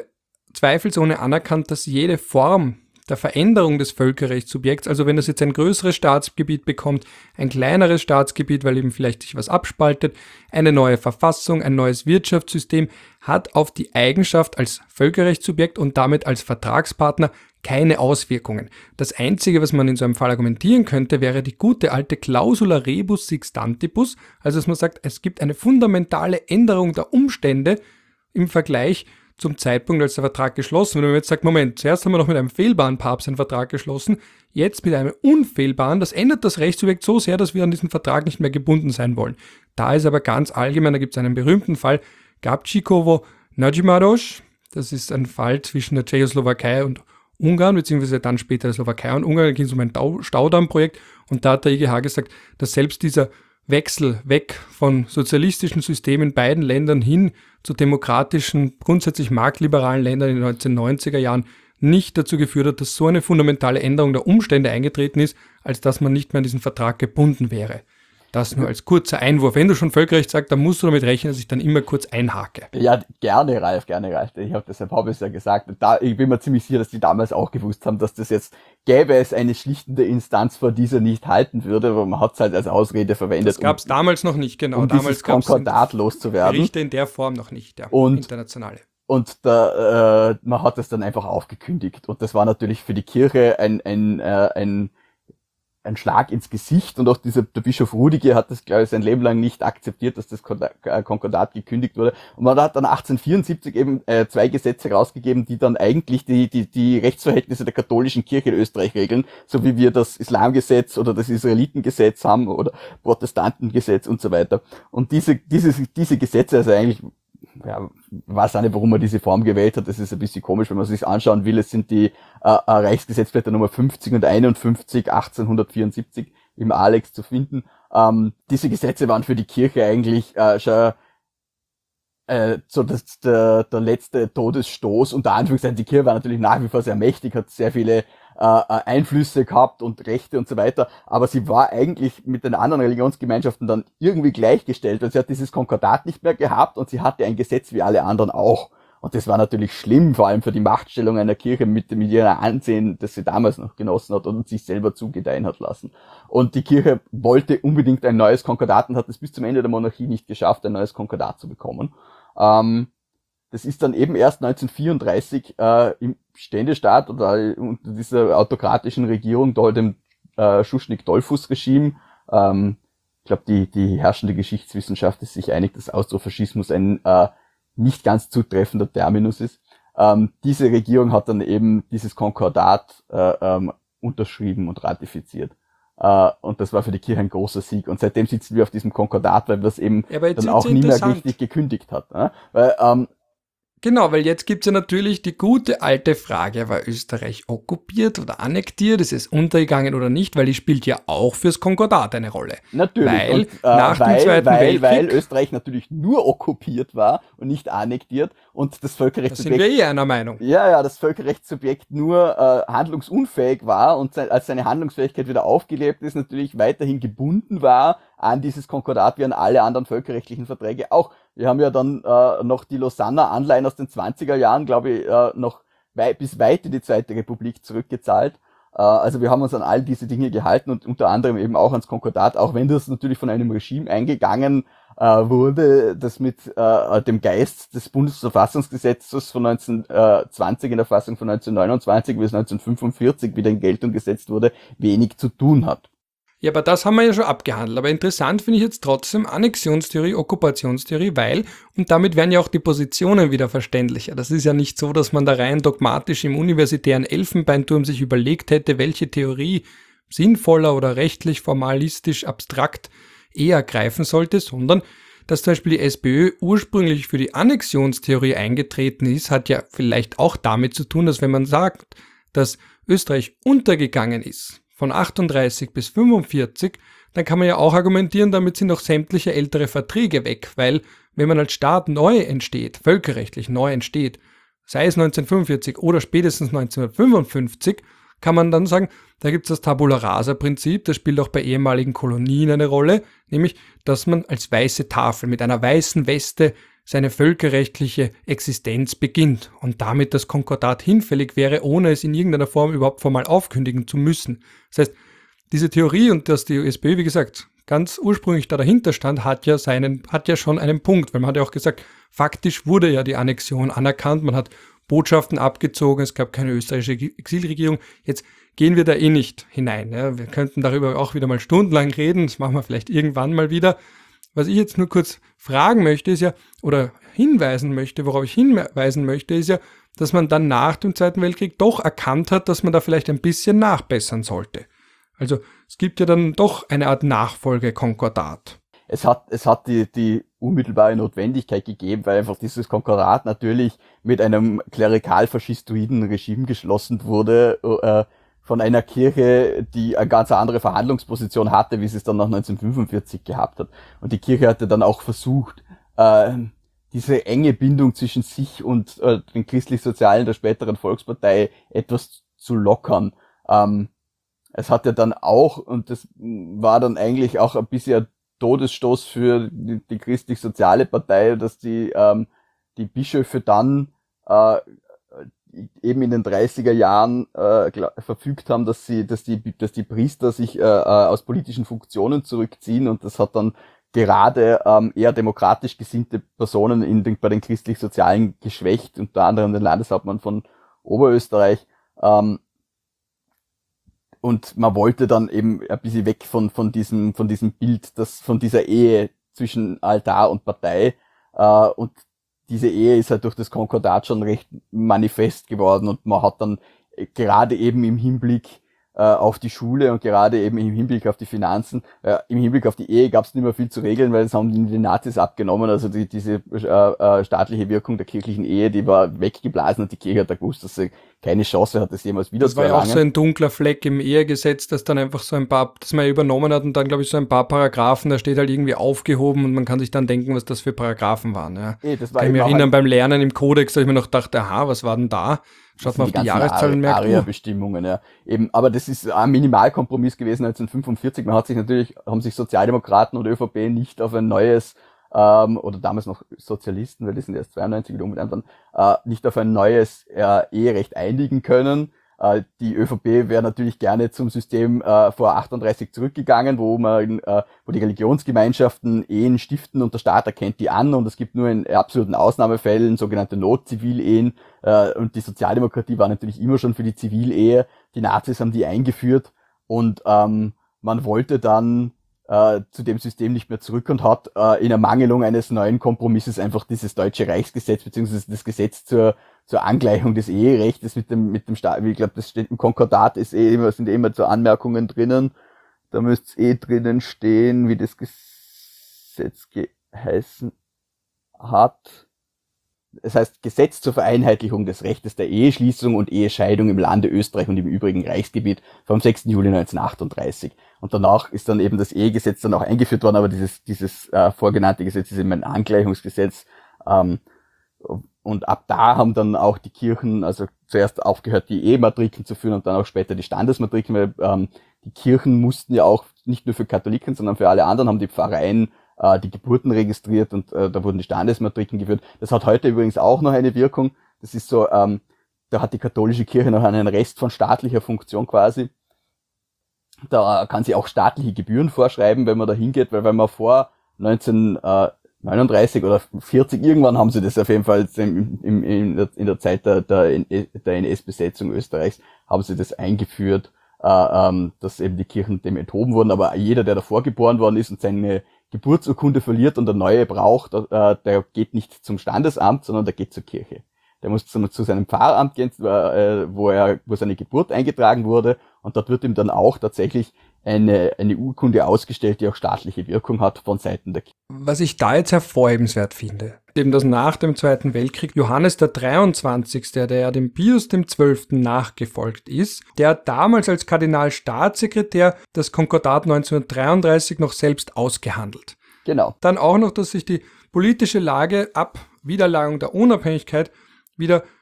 zweifelsohne anerkannt, dass jede Form der Veränderung des Völkerrechtssubjekts, also wenn das jetzt ein größeres Staatsgebiet bekommt, ein kleineres Staatsgebiet, weil eben vielleicht sich was abspaltet, eine neue Verfassung, ein neues Wirtschaftssystem, hat auf die Eigenschaft als Völkerrechtssubjekt und damit als Vertragspartner keine Auswirkungen. Das Einzige, was man in so einem Fall argumentieren könnte, wäre die gute alte Clausula rebus sixtantibus, also dass man sagt, es gibt eine fundamentale Änderung der Umstände im Vergleich zum Zeitpunkt, als der Vertrag geschlossen wird. Wenn man jetzt sagt, Moment, zuerst haben wir noch mit einem fehlbaren Papst einen Vertrag geschlossen, jetzt mit einem unfehlbaren, das ändert das Rechtssubjekt so sehr, dass wir an diesen Vertrag nicht mehr gebunden sein wollen. Da ist aber ganz allgemein, da gibt es einen berühmten Fall, Gabčíkovo-Nagymaros, das ist ein Fall zwischen der Tschechoslowakei und Ungarn, beziehungsweise dann später der Slowakei und Ungarn, da ging es um ein Staudammprojekt und da hat der I G H gesagt, dass selbst dieser Wechsel weg von sozialistischen Systemen in beiden Ländern hin zu demokratischen, grundsätzlich marktliberalen Ländern in den neunzehnhundertneunziger Jahren nicht dazu geführt hat, dass so eine fundamentale Änderung der Umstände eingetreten ist, als dass man nicht mehr an diesen Vertrag gebunden wäre. Das nur als kurzer Einwurf. Wenn du schon Völkerrecht sagst, dann musst du damit rechnen, dass ich dann immer kurz einhake. Ja, gerne, Ralf, gerne, Ralf. Ich habe deshalb habe ich es ja gesagt. Da, ich bin mir ziemlich sicher, dass die damals auch gewusst haben, dass das jetzt, gäbe es eine schlichtende Instanz, vor dieser nicht halten würde, aber man hat es halt als Ausrede verwendet. Das gab es um, damals noch nicht, genau. Um damals dieses Konkordat loszuwerden. Gerichte in der Form noch nicht, ja. Und, internationale. Und da, äh, man hat es dann einfach aufgekündigt. Und das war natürlich für die Kirche ein, ein, äh, ein ein Schlag ins Gesicht, und auch dieser, der Bischof Rudiger hat das, glaube ich, sein Leben lang nicht akzeptiert, dass das Konkordat gekündigt wurde. Und man hat dann achtzehnhundertvierundsiebzig eben äh, zwei Gesetze rausgegeben, die dann eigentlich die, die, die Rechtsverhältnisse der katholischen Kirche in Österreich regeln, so wie wir das Islamgesetz oder das Israelitengesetz haben oder Protestantengesetz und so weiter. Und diese, diese, diese Gesetze, also eigentlich, ja, weiß auch nicht, warum man diese Form gewählt hat. Das ist ein bisschen komisch, wenn man sich anschauen will. Es sind die äh, Reichsgesetzblätter Nummer fünfzig und einundfünfzig achtzehnhundertvierundsiebzig im Alex zu finden. Ähm, diese Gesetze waren für die Kirche eigentlich äh, schon äh, so das, der, der letzte Todesstoß. Unter Anführungszeichen, die Kirche war natürlich nach wie vor sehr mächtig, hat sehr viele äh, Einflüsse gehabt und Rechte und so weiter, aber sie war eigentlich mit den anderen Religionsgemeinschaften dann irgendwie gleichgestellt, weil sie hat dieses Konkordat nicht mehr gehabt und sie hatte ein Gesetz wie alle anderen auch. Und das war natürlich schlimm, vor allem für die Machtstellung einer Kirche mit, mit ihrer Ansehen, das sie damals noch genossen hat und sich selber zugedeihen hat lassen. Und die Kirche wollte unbedingt ein neues Konkordat und hat es bis zum Ende der Monarchie nicht geschafft, ein neues Konkordat zu bekommen. Ähm, Das ist dann eben erst neunzehnhundertvierunddreißig äh, im Ständestaat oder unter dieser autokratischen Regierung, da dem äh, Schuschnigg-Dollfuß-Regime, ähm, ich glaube, die, die herrschende Geschichtswissenschaft ist sich einig, dass Austrofaschismus ein äh, nicht ganz zutreffender Terminus ist. Ähm, diese Regierung hat dann eben dieses Konkordat äh, ähm, unterschrieben und ratifiziert. Uh, und das war für die Kirche ein großer Sieg. Und seitdem sitzen wir auf diesem Konkordat, weil das eben ja, dann auch nie mehr richtig gekündigt hat. Ne? Weil, ähm, Genau, weil jetzt gibt's ja natürlich die gute alte Frage, war Österreich okkupiert oder annektiert, ist es untergegangen oder nicht, weil die spielt ja auch fürs Konkordat eine Rolle. Natürlich, weil, und, äh, nach weil, dem Zweiten weil, Weltkrieg, weil Österreich natürlich nur okkupiert war und nicht annektiert und das Völkerrechtssubjekt... Da sind wir eh einer Meinung. Ja, ja, das Völkerrechtssubjekt nur äh, handlungsunfähig war und se- als seine Handlungsfähigkeit wieder aufgelebt ist, natürlich weiterhin gebunden war an dieses Konkordat wie an alle anderen völkerrechtlichen Verträge auch. Wir haben ja dann äh, noch die Lausanner Anleihen aus den zwanziger Jahren, glaube ich, äh, noch wei- bis weit in die Zweite Republik zurückgezahlt. Äh, also wir haben uns an all diese Dinge gehalten und unter anderem eben auch ans Konkordat, auch wenn das natürlich von einem Regime eingegangen äh, wurde, das mit äh, dem Geist des Bundesverfassungsgesetzes von neunzehnhundertzwanzig in der Fassung von neunzehnhundertneunundzwanzig bis neunzehnhundertfünfundvierzig wieder in Geltung gesetzt wurde, wenig zu tun hat. Ja, aber das haben wir ja schon abgehandelt. Aber interessant finde ich jetzt trotzdem Annexionstheorie, Okkupationstheorie, weil, und damit werden ja auch die Positionen wieder verständlicher. Das ist ja nicht so, dass man da rein dogmatisch im universitären Elfenbeinturm sich überlegt hätte, welche Theorie sinnvoller oder rechtlich, formalistisch, abstrakt eher greifen sollte, sondern dass zum Beispiel die SPÖ ursprünglich für die Annexionstheorie eingetreten ist, hat ja vielleicht auch damit zu tun, dass wenn man sagt, dass Österreich untergegangen ist, von achtunddreißig bis fünfundvierzig, dann kann man ja auch argumentieren, damit sind auch sämtliche ältere Verträge weg, weil wenn man als Staat neu entsteht, völkerrechtlich neu entsteht, sei es neunzehnhundertfünfundvierzig oder spätestens neunzehnhundertfünfundfünfzig, kann man dann sagen, da gibt es das Tabula Rasa-Prinzip, das spielt auch bei ehemaligen Kolonien eine Rolle, nämlich, dass man als weiße Tafel mit einer weißen Weste seine völkerrechtliche Existenz beginnt und damit das Konkordat hinfällig wäre, ohne es in irgendeiner Form überhaupt formal aufkündigen zu müssen. Das heißt, diese Theorie und dass die ÖSPÖ, wie gesagt, ganz ursprünglich da dahinter stand, hat ja seinen, hat ja schon einen Punkt, weil man hat ja auch gesagt, faktisch wurde ja die Annexion anerkannt, man hat Botschaften abgezogen, es gab keine österreichische Exilregierung. Jetzt gehen wir da eh nicht hinein. Ja. Wir könnten darüber auch wieder mal stundenlang reden, das machen wir vielleicht irgendwann mal wieder. Was ich jetzt nur kurz fragen möchte, ist ja, oder hinweisen möchte, worauf ich hinweisen möchte, ist ja, dass man dann nach dem Zweiten Weltkrieg doch erkannt hat, dass man da vielleicht ein bisschen nachbessern sollte. Also es gibt ja dann doch eine Art Nachfolgekonkordat. Es hat, es hat die, die unmittelbare Notwendigkeit gegeben, weil einfach dieses Konkordat natürlich mit einem klerikal-faschistoiden Regime geschlossen wurde, äh, von einer Kirche, die eine ganz andere Verhandlungsposition hatte, wie sie es dann nach neunzehnhundertfünfundvierzig gehabt hat. Und die Kirche hatte dann auch versucht, äh, diese enge Bindung zwischen sich und äh, den christlich-sozialen der späteren Volkspartei etwas zu lockern. Ähm, es hat ja dann auch, und das war dann eigentlich auch ein bisschen Todesstoß für die, die christlich-soziale Partei, dass die ähm, die Bischöfe dann äh, eben in den dreißiger Jahren äh, verfügt haben, dass sie, dass die, dass die Priester sich äh, aus politischen Funktionen zurückziehen, und das hat dann gerade ähm, eher demokratisch gesinnte Personen in den, bei den christlich-sozialen geschwächt, unter anderem den Landeshauptmann von Oberösterreich. Ähm, Und man wollte dann eben ein bisschen weg von, von diesem, von diesem Bild, das, von dieser Ehe zwischen Altar und Partei. Äh, und diese Ehe ist halt durch das Konkordat schon recht manifest geworden, und man hat dann gerade eben im Hinblick äh, auf die Schule und gerade eben im Hinblick auf die Finanzen, äh, im Hinblick auf die Ehe gab es nicht mehr viel zu regeln, weil das haben die, die Nazis abgenommen. Also die, diese äh, äh, staatliche Wirkung der kirchlichen Ehe, die war weggeblasen, und die Kirche hat da gewusst, dass sie keine Chance hat, das jemals wieder das zu erlangen. Das war ja auch so erlangen. ein dunkler Fleck im Ehegesetz, das dann einfach so ein paar, das man übernommen hat, und dann glaube ich so ein paar Paragraphen, da steht halt irgendwie aufgehoben, und man kann sich dann denken, was das für Paragraphen waren. Ja. E, das war kann ich mich erinnern, halt beim Lernen im Kodex, da ich mir noch dachte, aha, was war denn da? Schaut man auf die, die Jahreszahlen und merkt, ARIA-Bestimmungen, ja. Eben, aber das ist ein Minimalkompromiss gewesen neunzehnhundertfünfundvierzig. Man hat sich natürlich, haben sich Sozialdemokraten und ÖVP nicht auf ein neues, ähm, oder damals noch Sozialisten, weil die sind erst zweiundneunzig wieder umbenannt worden, äh, nicht auf ein neues äh, Eherecht einigen können. Äh, die ÖVP wäre natürlich gerne zum System äh, vor achtunddreißig zurückgegangen, wo man, äh, wo die Religionsgemeinschaften Ehen stiften und der Staat erkennt die an, und es gibt nur in absoluten Ausnahmefällen sogenannte Notzivilehen, äh, und die Sozialdemokratie war natürlich immer schon für die Zivilehe. Die Nazis haben die eingeführt, und ähm, man wollte dann äh, zu dem System nicht mehr zurück und hat äh, in Ermangelung eines neuen Kompromisses einfach dieses deutsche Reichsgesetz beziehungsweise das Gesetz zur zur Angleichung des Eherechts mit dem mit dem Staat, ich glaube, das steht im Konkordat, ist eh immer, sind eh immer so Anmerkungen drinnen. Da müsste es eh drinnen stehen, wie das Gesetz geheißen hat. Es heißt Gesetz zur Vereinheitlichung des Rechtes der Eheschließung und Ehescheidung im Lande Österreich und im übrigen Reichsgebiet vom sechsten Juli neunzehnhundertachtunddreißig. Und danach ist dann eben das Ehegesetz dann auch eingeführt worden, aber dieses dieses äh, vorgenannte Gesetz ist eben ein Angleichungsgesetz. Ähm, und ab da haben dann auch die Kirchen, also zuerst aufgehört, die Ehematriken zu führen und dann auch später die Standesmatriken, weil ähm, die Kirchen mussten ja auch nicht nur für Katholiken, sondern für alle anderen, haben die Pfarreien äh, die Geburten registriert, und äh, da wurden die Standesmatriken geführt. Das hat heute übrigens auch noch eine Wirkung. Das ist so, ähm, da hat die katholische Kirche noch einen Rest von staatlicher Funktion quasi. Da kann sie auch staatliche Gebühren vorschreiben, wenn man da hingeht, weil wenn man vor neunzehnhundertneununddreißig oder vierzig, irgendwann haben sie das auf jeden Fall im, im, in, der, in der Zeit der, der, der N S-Besetzung Österreichs, haben sie das eingeführt, äh, ähm, dass eben die Kirchen dem enthoben wurden, aber jeder, der davor geboren worden ist und seine Geburtsurkunde verliert und eine neue braucht, äh, der geht nicht zum Standesamt, sondern der geht zur Kirche. Der muss zu, zu seinem Pfarramt gehen, äh, wo er, wo seine Geburt eingetragen wurde, und dort wird ihm dann auch tatsächlich eine, eine Urkunde ausgestellt, die auch staatliche Wirkung hat von Seiten der Kirche. Was ich da jetzt hervorhebenswert finde, eben dass nach dem Zweiten Weltkrieg Johannes der dreiundzwanzigste, der ja dem Pius dem Zwölften nachgefolgt ist, der damals als Kardinalstaatssekretär das Konkordat neunzehnhundertdreiunddreißig noch selbst ausgehandelt. Genau. Dann auch noch, dass sich die politische Lage ab Wiedererlangung der Unabhängigkeit wieder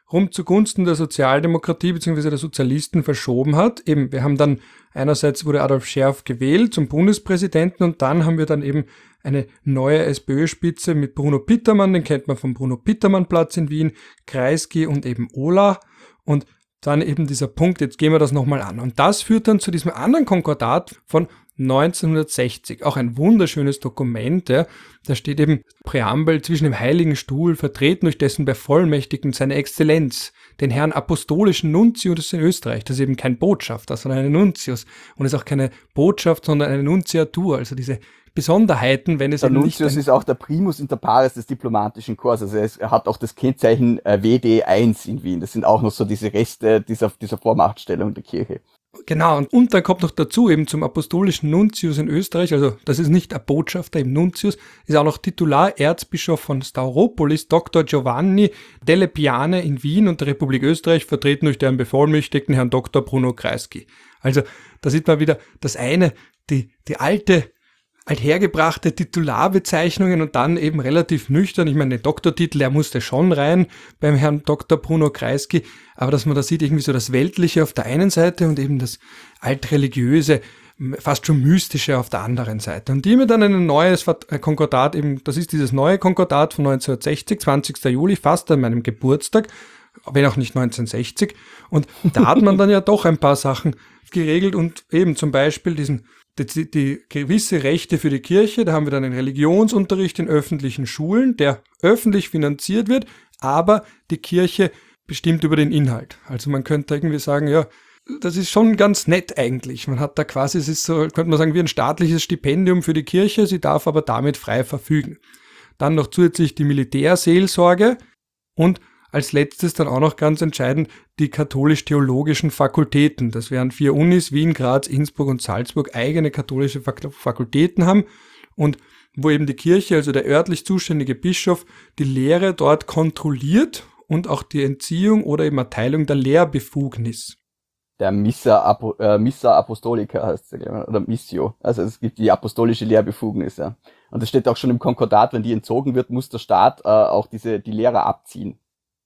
rum zugunsten der Sozialdemokratie bzw. der Sozialisten verschoben hat. Eben, wir haben dann einerseits wurde Adolf Scherf gewählt zum Bundespräsidenten und dann haben wir dann eben eine neue SPÖ-Spitze mit Bruno Pittermann, den kennt man vom Bruno-Pittermann-Platz in Wien, Kreisky und eben Olah und dann eben dieser Punkt, jetzt gehen wir das nochmal an. Und das führt dann zu diesem anderen Konkordat von neunzehnhundertsechzig, auch ein wunderschönes Dokument, ja. Da steht eben Präambel zwischen dem Heiligen Stuhl, vertreten durch dessen Bevollmächtigten seine Exzellenz, den Herrn Apostolischen Nuntius in Österreich. Das ist eben kein Botschafter, sondern ein Nuntius. Und es ist auch keine Botschaft, sondern eine Nunziatur, also diese Besonderheiten, wenn es der eben Nuntius nicht... Der ist auch der Primus inter pares des diplomatischen Korps, also er hat auch das Kennzeichen äh, W D eins in Wien. Das sind auch noch so diese Reste dieser, dieser Vormachtstellung der Kirche. Genau, und, und dann kommt noch dazu eben zum apostolischen Nuntius in Österreich, also das ist nicht ein Botschafter im Nuntius, ist auch noch Titular-Erzbischof von Stauropolis, Doktor Giovanni Delle Piane in Wien und der Republik Österreich, vertreten durch deren Bevollmächtigten Herrn Doktor Bruno Kreisky. Also da sieht man wieder das eine, die, die alte, althergebrachte Titularbezeichnungen und dann eben relativ nüchtern. Ich meine, den Doktortitel, der musste schon rein beim Herrn Doktor Bruno Kreisky, aber dass man da sieht, irgendwie so das Weltliche auf der einen Seite und eben das altreligiöse, fast schon mystische auf der anderen Seite. Und die haben dann ein neues Konkordat, eben, das ist dieses neue Konkordat von neunzehnhundertsechzig, zwanzigster Juli, fast an meinem Geburtstag, wenn auch nicht neunzehnhundertsechzig. Und da hat man dann ja doch ein paar Sachen geregelt und eben zum Beispiel diesen Die, die gewisse Rechte für die Kirche, da haben wir dann den Religionsunterricht in öffentlichen Schulen, der öffentlich finanziert wird, aber die Kirche bestimmt über den Inhalt. Also man könnte irgendwie sagen, ja, das ist schon ganz nett eigentlich. Man hat da quasi, es ist so, könnte man sagen, wie ein staatliches Stipendium für die Kirche, sie darf aber damit frei verfügen. Dann noch zusätzlich die Militärseelsorge und als letztes dann auch noch ganz entscheidend die katholisch-theologischen Fakultäten. Das wären vier Unis, Wien, Graz, Innsbruck und Salzburg, eigene katholische Fakultäten haben und wo eben die Kirche, also der örtlich zuständige Bischof, die Lehre dort kontrolliert und auch die Entziehung oder eben Erteilung der Lehrbefugnis. Der Missa, Apo, äh, Missa Apostolica heißt es, oder Missio. Also es gibt die apostolische Lehrbefugnis, ja. Und das steht auch schon im Konkordat, wenn die entzogen wird, muss der Staat äh, auch diese die Lehrer abziehen.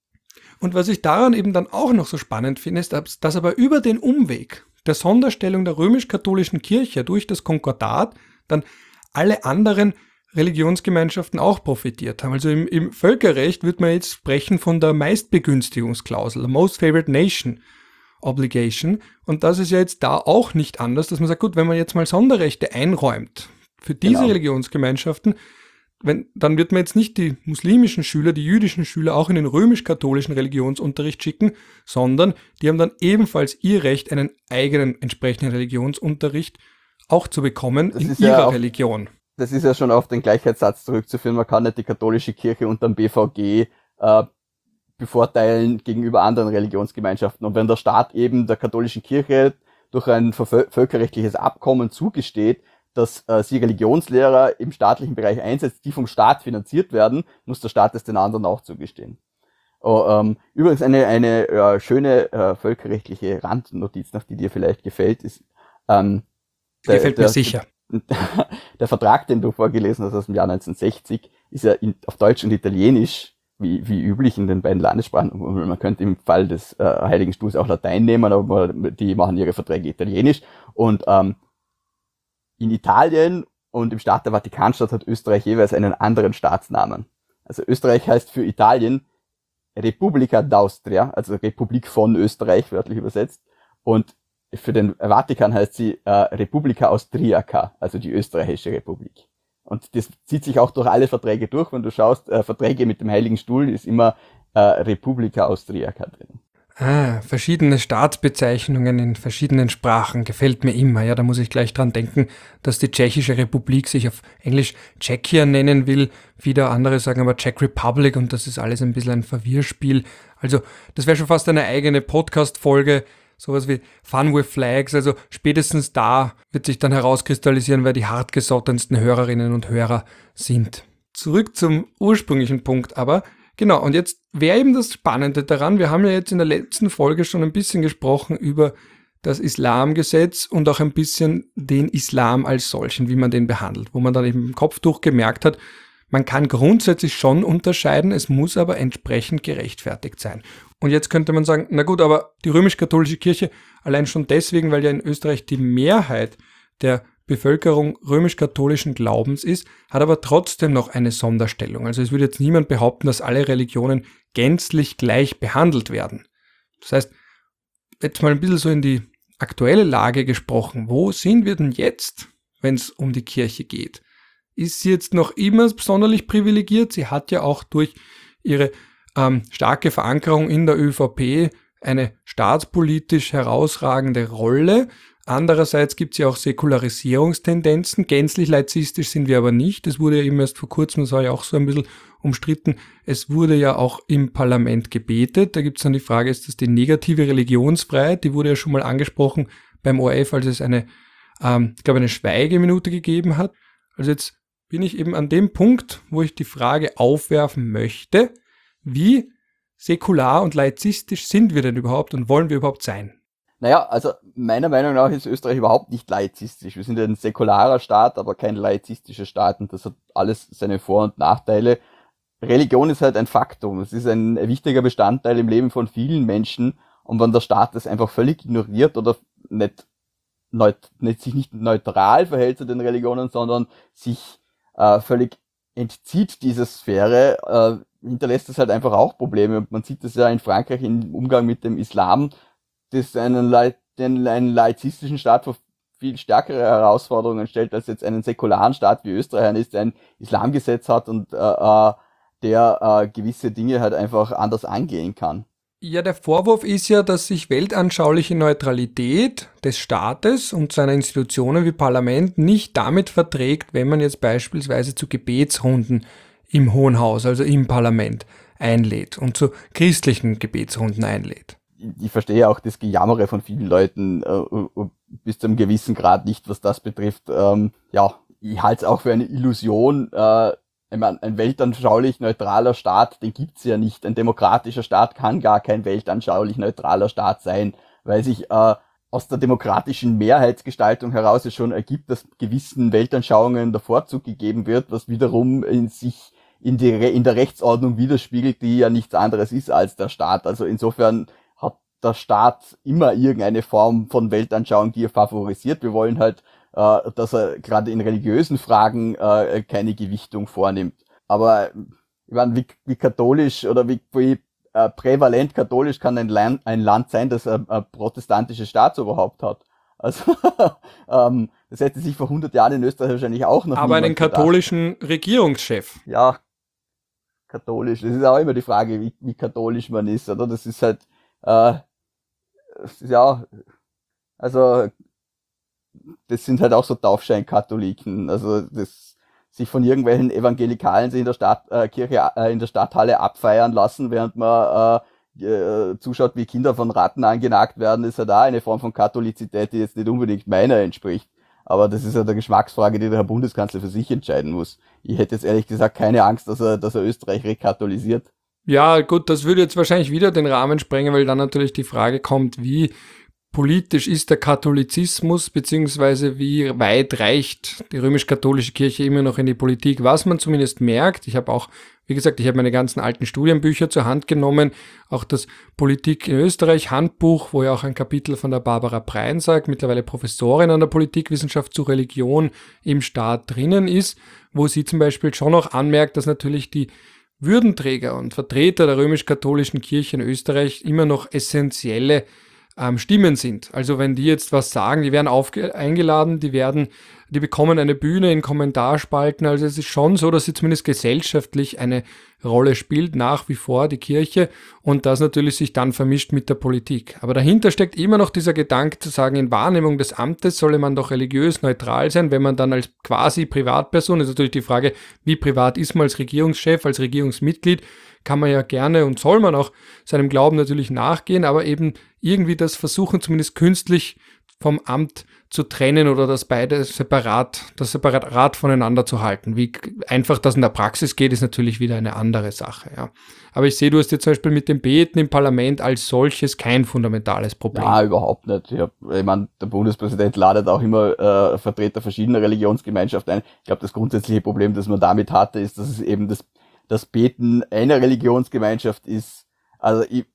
Und was ich daran eben dann auch noch so spannend finde, ist, dass aber über den Umweg der Sonderstellung der römisch-katholischen Kirche durch das Konkordat dann alle anderen Religionsgemeinschaften auch profitiert haben. Also im, im Völkerrecht wird man jetzt sprechen von der Meistbegünstigungsklausel, der Most Favored Nation Obligation. Und das ist ja jetzt da auch nicht anders, dass man sagt, gut, wenn man jetzt mal Sonderrechte einräumt für diese genau. Religionsgemeinschaften, Wenn, dann wird man jetzt nicht die muslimischen Schüler, die jüdischen Schüler auch in den römisch-katholischen Religionsunterricht schicken, sondern die haben dann ebenfalls ihr Recht, einen eigenen entsprechenden Religionsunterricht auch zu bekommen das in ihrer ja auf, Religion. Das ist ja schon auf den Gleichheitssatz zurückzuführen. Man kann nicht die katholische Kirche unter dem B V G äh, bevorteilen gegenüber anderen Religionsgemeinschaften. Und wenn der Staat eben der katholischen Kirche durch ein völkerrechtliches Abkommen zugesteht, dass äh, sie Religionslehrer im staatlichen Bereich einsetzt, die vom Staat finanziert werden, muss der Staat es den anderen auch zugestehen. Oh, ähm, übrigens eine eine äh, schöne äh, völkerrechtliche Randnotiz, nach die dir vielleicht gefällt, ist ähm, der, gefällt mir der, sicher. Der, der Vertrag, den du vorgelesen hast aus dem Jahr neunzehnhundertsechzig, ist ja in, auf Deutsch und Italienisch, wie wie üblich in den beiden Landessprachen. Man könnte im Fall des äh, Heiligen Stuhls auch Latein nehmen, aber die machen ihre Verträge italienisch und ähm, in Italien und im Staat der Vatikanstadt hat Österreich jeweils einen anderen Staatsnamen. Also Österreich heißt für Italien Repubblica d'Austria, also Republik von Österreich, wörtlich übersetzt. Und für den Vatikan heißt sie äh, Republica Austriaca, also die österreichische Republik. Und das zieht sich auch durch alle Verträge durch. Wenn du schaust, äh, Verträge mit dem Heiligen Stuhl ist immer äh, Republica Austriaca drin. Ah, verschiedene Staatsbezeichnungen in verschiedenen Sprachen, gefällt mir immer. Ja, da muss ich gleich dran denken, dass die Tschechische Republik sich auf Englisch Tschechia nennen will. Wieder andere sagen aber Czech Republic und das ist alles ein bisschen ein Verwirrspiel. Also, das wäre schon fast eine eigene Podcast-Folge, sowas wie Fun with Flags. Also, spätestens da wird sich dann herauskristallisieren, wer die hartgesottensten Hörerinnen und Hörer sind. Zurück zum ursprünglichen Punkt aber. Genau, und jetzt wäre eben das Spannende daran, wir haben ja jetzt in der letzten Folge schon ein bisschen gesprochen über das Islamgesetz und auch ein bisschen den Islam als solchen, wie man den behandelt, wo man dann eben im Kopftuch gemerkt hat, Man kann grundsätzlich schon unterscheiden, es muss aber entsprechend gerechtfertigt sein. Und jetzt könnte man sagen, na gut, aber die römisch-katholische Kirche, allein schon deswegen, weil ja in Österreich die Mehrheit der Bevölkerung römisch-katholischen Glaubens ist, hat aber trotzdem noch eine Sonderstellung. Also es würde jetzt niemand behaupten, dass alle Religionen gänzlich gleich behandelt werden. Das heißt, jetzt mal ein bisschen so in die aktuelle Lage gesprochen. Wo sind wir denn jetzt, wenn es um die Kirche geht? Ist sie jetzt noch immer sonderlich privilegiert? Sie hat ja auch durch ihre ähm, starke Verankerung in der ÖVP eine staatspolitisch herausragende Rolle. Andererseits gibt es ja auch Säkularisierungstendenzen. Gänzlich laizistisch sind wir aber nicht. Es wurde ja eben erst vor kurzem, das war ja auch so ein bisschen umstritten, es wurde ja auch im Parlament gebetet. Da gibt es dann die Frage, ist das die negative Religionsfreiheit? Die wurde ja schon mal angesprochen beim O R F, als es eine, ähm, ich glaube, eine Schweigeminute gegeben hat. Also jetzt bin ich eben an dem Punkt, wo ich die Frage aufwerfen möchte, wie säkular und laizistisch sind wir denn überhaupt und wollen wir überhaupt sein? Naja, also meiner Meinung nach ist Österreich überhaupt nicht laizistisch. Wir sind ja ein säkularer Staat, aber kein laizistischer Staat und das hat alles seine Vor- und Nachteile. Religion ist halt ein Faktum. Es ist ein wichtiger Bestandteil im Leben von vielen Menschen und wenn der Staat das einfach völlig ignoriert oder nicht, neut, nicht sich nicht neutral verhält zu den Religionen, sondern sich äh, völlig entzieht dieser Sphäre, äh, hinterlässt das halt einfach auch Probleme. Man sieht das ja in Frankreich im Umgang mit dem Islam, das einen, Lai- den, einen laizistischen Staat vor viel stärkere Herausforderungen stellt, als jetzt einen säkularen Staat wie Österreich ist, der ein Islamgesetz hat und äh, äh, der äh, gewisse Dinge halt einfach anders angehen kann. Ja, der Vorwurf ist ja, dass sich weltanschauliche Neutralität des Staates und seiner Institutionen wie Parlament nicht damit verträgt, wenn man jetzt beispielsweise zu Gebetsrunden im Hohen Haus, also im Parlament, einlädt und zu christlichen Gebetsrunden einlädt. Ich verstehe auch das Gejammere von vielen Leuten äh, bis zu einem gewissen Grad nicht, was das betrifft. Ähm, ja, ich halte es auch für eine Illusion. Äh, ich meine, ein weltanschaulich neutraler Staat, den gibt's ja nicht. Ein demokratischer Staat kann gar kein weltanschaulich neutraler Staat sein, weil sich äh, aus der demokratischen Mehrheitsgestaltung heraus es schon ergibt, dass gewissen Weltanschauungen der Vorzug gegeben wird, was wiederum in sich in, die, in der Rechtsordnung widerspiegelt, die ja nichts anderes ist als der Staat. Also insofern hat der Staat immer irgendeine Form von Weltanschauung, die er favorisiert. Wir wollen halt, äh, dass er gerade in religiösen Fragen äh, keine Gewichtung vornimmt. Aber ich meine, wie, wie katholisch oder wie, wie äh, prävalent katholisch kann ein Land, ein Land sein, das ein, ein protestantisches Staatsoberhaupt hat? Also ähm, das hätte sich vor hundert Jahren in Österreich wahrscheinlich auch noch Aber einen gedacht. katholischen Regierungschef. Ja, katholisch. Das ist auch immer die Frage, wie, wie katholisch man ist, oder? Das ist halt, äh, das ist ja, also, das sind halt auch so Taufscheinkatholiken. Also, das sich von irgendwelchen Evangelikalen sich in der Stadt, äh, Kirche, äh, in der Stadthalle abfeiern lassen, während man äh, äh, zuschaut, wie Kinder von Ratten angenagt werden, ist halt auch eine Form von Katholizität, die jetzt nicht unbedingt meiner entspricht. Aber das ist ja eine Geschmacksfrage, die der Herr Bundeskanzler für sich entscheiden muss. Ich hätte jetzt ehrlich gesagt keine Angst, dass er, dass er Österreich rekatholisiert. Ja, gut, das würde jetzt wahrscheinlich wieder den Rahmen sprengen, weil dann natürlich die Frage kommt, wie politisch ist der Katholizismus, beziehungsweise wie weit reicht die römisch-katholische Kirche immer noch in die Politik. Was man zumindest merkt, ich habe auch, wie gesagt, ich habe meine ganzen alten Studienbücher zur Hand genommen, auch das Politik in Österreich Handbuch, wo ja auch ein Kapitel von der Barbara Preinsack, mittlerweile Professorin an der Politikwissenschaft zu Religion im Staat drinnen ist, wo sie zum Beispiel schon auch anmerkt, dass natürlich die Würdenträger und Vertreter der römisch-katholischen Kirche in Österreich immer noch essentielle ähm, Stimmen sind. Also wenn die jetzt was sagen, die werden aufge- eingeladen, die werden, die bekommen eine Bühne in Kommentarspalten. Also es ist schon so, dass sie zumindest gesellschaftlich eine Rolle spielt, nach wie vor die Kirche, und das natürlich sich dann vermischt mit der Politik. Aber dahinter steckt immer noch dieser Gedanke zu sagen, in Wahrnehmung des Amtes solle man doch religiös neutral sein, wenn man dann als quasi Privatperson, ist natürlich die Frage, wie privat ist man als Regierungschef, als Regierungsmitglied, kann man ja gerne und soll man auch seinem Glauben natürlich nachgehen, aber eben irgendwie das versuchen, zumindest künstlich vom Amt zu trennen oder das beide separat, das separat voneinander zu halten. Wie einfach das in der Praxis geht, ist natürlich wieder eine andere Sache. Ja. Aber ich sehe, du hast jetzt zum Beispiel mit dem Beten im Parlament als solches kein fundamentales Problem. Ja, überhaupt nicht. Ich, hab, ich meine, der Bundespräsident ladet auch immer äh, Vertreter verschiedener Religionsgemeinschaften ein. Ich glaube, das grundsätzliche Problem, das man damit hatte, ist, dass es eben das, das Beten einer Religionsgemeinschaft ist. Also ich,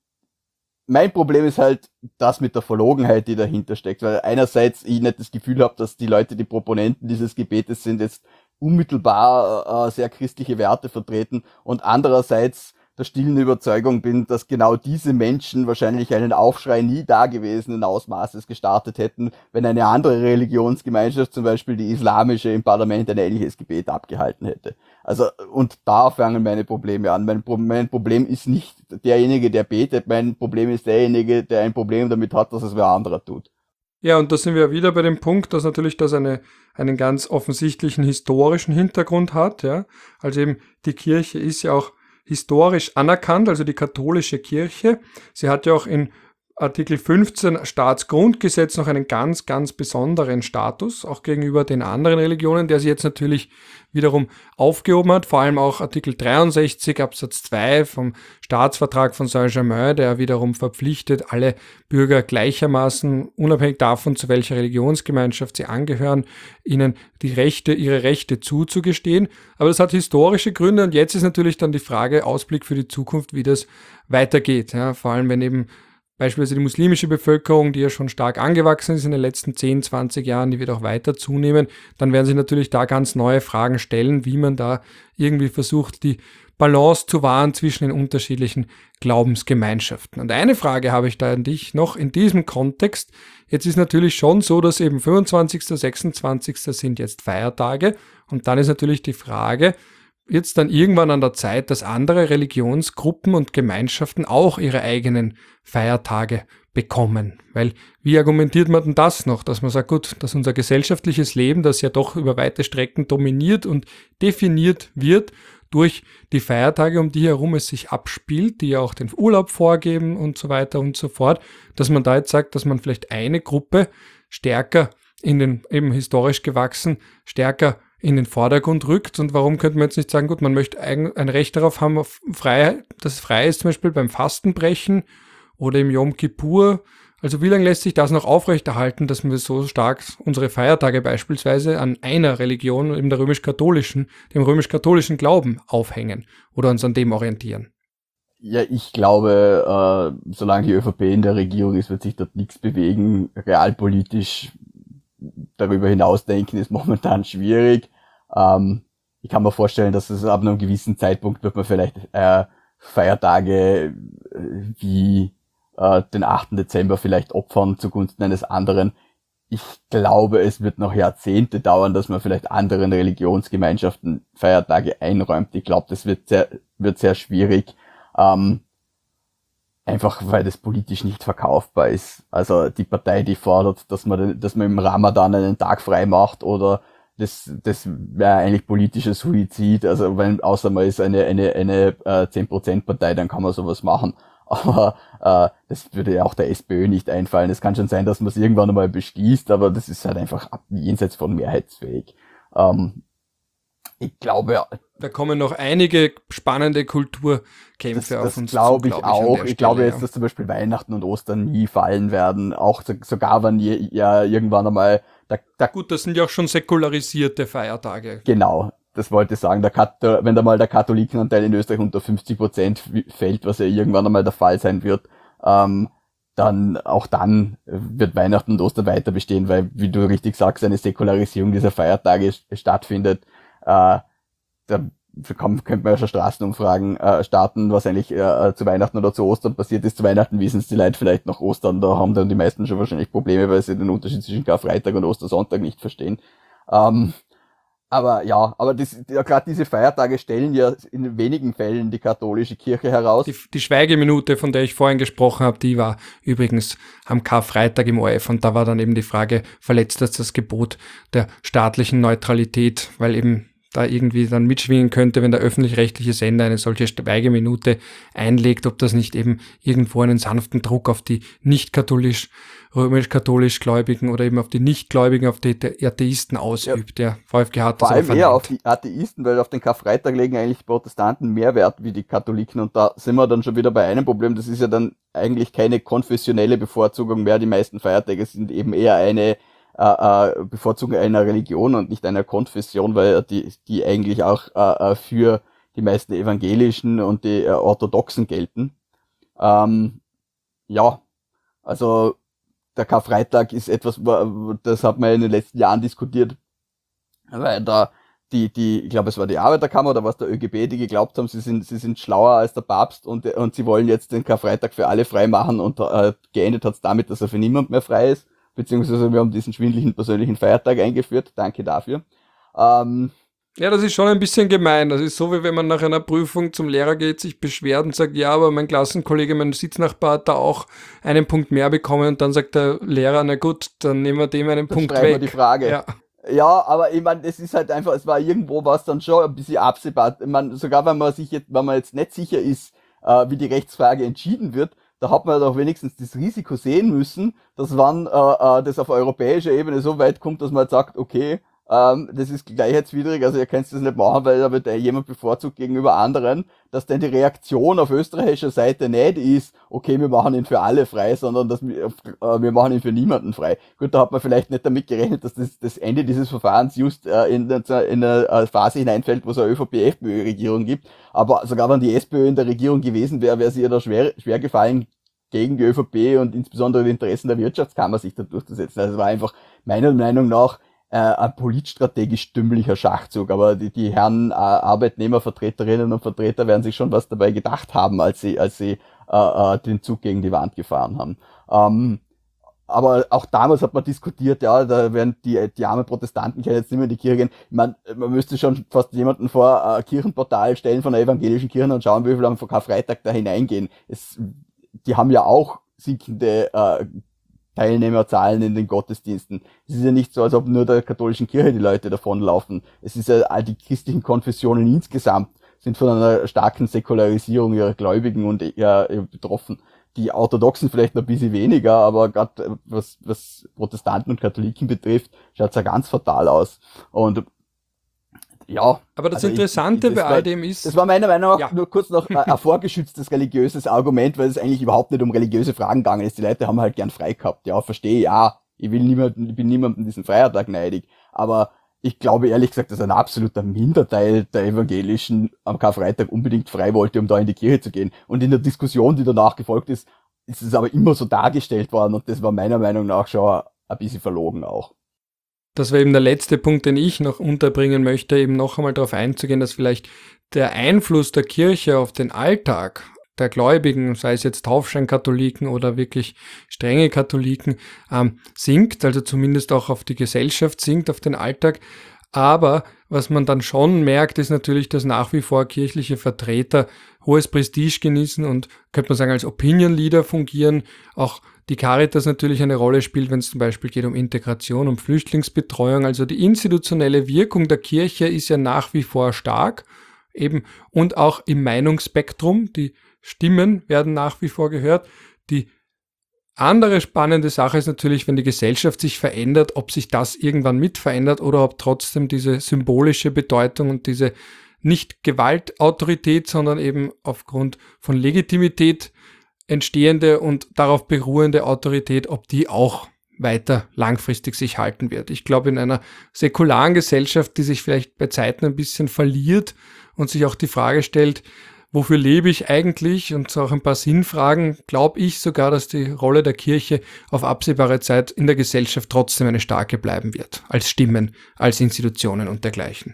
mein Problem ist halt das mit der Verlogenheit, die dahinter steckt, weil einerseits ich nicht das Gefühl habe, dass die Leute, die Proponenten dieses Gebetes sind, jetzt unmittelbar äh, sehr christliche Werte vertreten und andererseits der stillen Überzeugung bin, dass genau diese Menschen wahrscheinlich einen Aufschrei nie dagewesenen Ausmaßes gestartet hätten, wenn eine andere Religionsgemeinschaft, zum Beispiel die islamische, im Parlament ein ähnliches Gebet abgehalten hätte. Also, und da fangen meine Probleme an. Mein, Pro- mein Problem ist nicht derjenige, der betet, mein Problem ist derjenige, der ein Problem damit hat, dass es wer anderer tut. Ja, und da sind wir wieder bei dem Punkt, dass natürlich das eine, einen ganz offensichtlichen historischen Hintergrund hat. Ja. Also eben die Kirche ist ja auch historisch anerkannt, also die katholische Kirche. Sie hat ja auch in Artikel fünfzehn Staatsgrundgesetz noch einen ganz, ganz besonderen Status, auch gegenüber den anderen Religionen, der sie jetzt natürlich wiederum aufgehoben hat, vor allem auch Artikel dreiundsechzig Absatz zwei vom Staatsvertrag von Saint-Germain, der wiederum verpflichtet, alle Bürger gleichermaßen, unabhängig davon, zu welcher Religionsgemeinschaft sie angehören, ihnen die Rechte, ihre Rechte zuzugestehen. Aber das hat historische Gründe und jetzt ist natürlich dann die Frage, Ausblick für die Zukunft, wie das weitergeht. Ja, vor allem, wenn eben beispielsweise die muslimische Bevölkerung, die ja schon stark angewachsen ist in den letzten zehn, zwanzig Jahren, die wird auch weiter zunehmen, dann werden sich natürlich da ganz neue Fragen stellen, wie man da irgendwie versucht, die Balance zu wahren zwischen den unterschiedlichen Glaubensgemeinschaften. Und eine Frage habe ich da an dich noch in diesem Kontext. Jetzt ist natürlich schon so, dass eben fünfundzwanzigster, sechsundzwanzigster sind jetzt Feiertage und dann ist natürlich die Frage, jetzt dann irgendwann an der Zeit, dass andere Religionsgruppen und Gemeinschaften auch ihre eigenen Feiertage bekommen. Weil wie argumentiert man denn das noch, dass man sagt, gut, dass unser gesellschaftliches Leben, das ja doch über weite Strecken dominiert und definiert wird durch die Feiertage, um die herum es sich abspielt, die ja auch den Urlaub vorgeben und so weiter und so fort, dass man da jetzt sagt, dass man vielleicht eine Gruppe stärker in den, eben historisch gewachsen, stärker in den Vordergrund rückt. Und warum könnte man jetzt nicht sagen, gut, man möchte ein, ein Recht darauf haben, auf Freiheit, dass es frei ist, zum Beispiel beim Fastenbrechen oder im Yom Kippur. Also wie lange lässt sich das noch aufrechterhalten, dass wir so stark unsere Feiertage beispielsweise an einer Religion, eben der römisch-katholischen, dem römisch-katholischen Glauben aufhängen oder uns an dem orientieren? Ja, ich glaube, äh, solange die ÖVP in der Regierung ist, wird sich dort nichts bewegen. Realpolitisch darüber hinausdenken ist momentan schwierig. Ähm, ich kann mir vorstellen, dass es ab einem gewissen Zeitpunkt wird man vielleicht äh, Feiertage äh, wie äh, den achten Dezember vielleicht opfern zugunsten eines anderen. Ich glaube, es wird noch Jahrzehnte dauern, dass man vielleicht anderen Religionsgemeinschaften Feiertage einräumt. Ich glaube, das wird sehr, wird sehr schwierig. Ähm, Einfach weil das politisch nicht verkaufbar ist. Also die Partei, die fordert, dass man, dass man im Ramadan einen Tag frei macht, oder das, das wäre eigentlich politischer Suizid. Also wenn, außer man ist eine, eine, eine äh, zehn Prozent Partei, dann kann man sowas machen. Aber äh, das würde ja auch der SPÖ nicht einfallen. Es kann schon sein, dass man es irgendwann einmal beschließt, aber das ist halt einfach ab, jenseits von mehrheitsfähig. Ähm, ich glaube, ja. Da kommen noch einige spannende Kulturkämpfe das, auf uns zu. Das glaube ich glaub auch. Ich, ich glaube Stelle, jetzt, ja. dass zum Beispiel Weihnachten und Ostern nie fallen werden. Auch so, sogar wenn je, ja irgendwann einmal... Der, der, Gut, das sind ja auch schon säkularisierte Feiertage. Genau, das wollte ich sagen. Der Kat- wenn da mal der Katholikenanteil in Österreich unter fünfzig Prozent fällt, was ja irgendwann einmal der Fall sein wird, ähm, dann auch dann wird Weihnachten und Ostern weiter bestehen, weil, wie du richtig sagst, eine Säkularisierung dieser Feiertage stattfindet. Äh, da könnte man ja schon Straßenumfragen äh, starten, was eigentlich äh, zu Weihnachten oder zu Ostern passiert ist. Zu Weihnachten wissen es die Leute vielleicht nach Ostern, da haben dann die meisten schon wahrscheinlich Probleme, weil sie den Unterschied zwischen Karfreitag und Ostersonntag nicht verstehen. Ähm, aber ja, aber das, ja, gerade diese Feiertage stellen ja in wenigen Fällen die katholische Kirche heraus. Die, die Schweigeminute, von der ich vorhin gesprochen habe, die war übrigens am Karfreitag im O R F und da war dann eben die Frage, verletzt das das Gebot der staatlichen Neutralität, weil eben da irgendwie dann mitschwingen könnte, wenn der öffentlich-rechtliche Sender eine solche Schweigeminute einlegt, ob das nicht eben irgendwo einen sanften Druck auf die nicht-katholisch, römisch-katholisch Gläubigen oder eben auf die Nichtgläubigen, auf die Atheisten ausübt. Ja. Der VfG hat das Vor auch allem eher auf die Atheisten, weil auf den Karfreitag legen eigentlich die Protestanten mehr Wert wie die Katholiken, und da sind wir dann schon wieder bei einem Problem, das ist ja dann eigentlich keine konfessionelle Bevorzugung mehr, die meisten Feiertage sind eben eher eine äh, äh, Bevorzugung einer Religion und nicht einer Konfession, weil die, die eigentlich auch äh, für die meisten Evangelischen und die äh, Orthodoxen gelten. Ähm, ja, also der Karfreitag ist etwas, das hat man in den letzten Jahren diskutiert, weil da die, die, ich glaube, es war die Arbeiterkammer oder was der ÖGB, die geglaubt haben, sie sind, sie sind schlauer als der Papst, und, und sie wollen jetzt den Karfreitag für alle frei machen, und äh, geendet hat es damit, dass er für niemand mehr frei ist, beziehungsweise wir haben diesen schwindlichen persönlichen Feiertag eingeführt, danke dafür. Ähm, Ja, das ist schon ein bisschen gemein. Das ist so, wie wenn man nach einer Prüfung zum Lehrer geht, sich beschwert und sagt, ja, aber mein Klassenkollege, mein Sitznachbar hat da auch einen Punkt mehr bekommen, und dann sagt der Lehrer, na gut, dann nehmen wir dem einen Punkt weg. Wir die Frage. Ja. Ja, aber ich meine, es ist halt einfach, es war irgendwo was dann schon ein bisschen absehbar. Ich meine, sogar wenn man sich jetzt, wenn man jetzt nicht sicher ist, äh, wie die Rechtsfrage entschieden wird, da hat man doch wenigstens das Risiko sehen müssen, dass wann äh, äh, das auf europäischer Ebene so weit kommt, dass man halt sagt, okay, ähm, das ist gleichheitswidrig, also ihr könnt das nicht machen, weil da wird jemand bevorzugt gegenüber anderen, dass dann die Reaktion auf österreichischer Seite nicht ist, okay, wir machen ihn für alle frei, sondern dass wir, äh, wir machen ihn für niemanden frei. Gut, da hat man vielleicht nicht damit gerechnet, dass das, das Ende dieses Verfahrens just äh, in, in eine Phase hineinfällt, wo es eine ÖVP-F P Ö-Regierung gibt, aber sogar wenn die SPÖ in der Regierung gewesen wäre, wäre sie ja da schwer, schwer gefallen, gegen die ÖVP und insbesondere die Interessen der Wirtschaftskammer sich da durchzusetzen. Also es war einfach meiner Meinung nach äh, ein politstrategisch dümmlicher Schachzug, aber die, die Herren äh, Arbeitnehmervertreterinnen und Vertreter werden sich schon was dabei gedacht haben, als sie als sie äh, äh, den Zug gegen die Wand gefahren haben. Ähm, aber auch damals hat man diskutiert, ja, da werden die, die armen Protestanten können jetzt nicht mehr in die Kirche gehen. Ich meine, man müsste schon fast jemanden vor ein Kirchenportal stellen von der evangelischen Kirche und schauen, wie viele am Karfreitag da hineingehen. Es, die haben ja auch sinkende äh, Teilnehmerzahlen in den Gottesdiensten. Es ist ja nicht so, als ob nur der katholischen Kirche die Leute davonlaufen. Es ist ja, all die christlichen Konfessionen insgesamt sind von einer starken Säkularisierung ihrer Gläubigen und ja, betroffen. Die Orthodoxen vielleicht noch ein bisschen weniger, aber gerade was, was Protestanten und Katholiken betrifft, schaut es ja ganz fatal aus. Und ja. Aber das also Interessante ich, ich, das bei war, all dem ist... Das war meiner Meinung nach ja. nur kurz noch ein vorgeschütztes religiöses Argument, weil es eigentlich überhaupt nicht um religiöse Fragen gegangen ist. Die Leute haben halt gern frei gehabt. Ja, verstehe, ja. Ich will niemanden, ich bin niemandem diesen Feiertag neidig. Aber ich glaube ehrlich gesagt, dass ein absoluter Minderteil der Evangelischen am Karfreitag unbedingt frei wollte, um da in die Kirche zu gehen. Und in der Diskussion, die danach gefolgt ist, ist es aber immer so dargestellt worden, und das war meiner Meinung nach schon ein bisschen verlogen auch. Das wäre eben der letzte Punkt, den ich noch unterbringen möchte, eben noch einmal darauf einzugehen, dass vielleicht der Einfluss der Kirche auf den Alltag der Gläubigen, sei es jetzt Taufscheinkatholiken oder wirklich strenge Katholiken, ähm, sinkt, also zumindest auch auf die Gesellschaft sinkt, auf den Alltag. Aber was man dann schon merkt, ist natürlich, dass nach wie vor kirchliche Vertreter hohes Prestige genießen und, könnte man sagen, als Opinion Leader fungieren. Auch die Caritas natürlich eine Rolle spielt, wenn es zum Beispiel geht um Integration, um Flüchtlingsbetreuung. Also die institutionelle Wirkung der Kirche ist ja nach wie vor stark, eben, und auch im Meinungsspektrum. Die Stimmen werden nach wie vor gehört. Die andere spannende Sache ist natürlich, wenn die Gesellschaft sich verändert, ob sich das irgendwann mit verändert oder ob trotzdem diese symbolische Bedeutung und diese nicht Gewaltautorität, sondern eben aufgrund von Legitimität entstehende und darauf beruhende Autorität, ob die auch weiter langfristig sich halten wird. Ich glaube, in einer säkularen Gesellschaft, die sich vielleicht bei Zeiten ein bisschen verliert und sich auch die Frage stellt, wofür lebe ich eigentlich, und so auch ein paar Sinnfragen, glaube ich sogar, dass die Rolle der Kirche auf absehbare Zeit in der Gesellschaft trotzdem eine starke bleiben wird, als Stimmen, als Institutionen und dergleichen.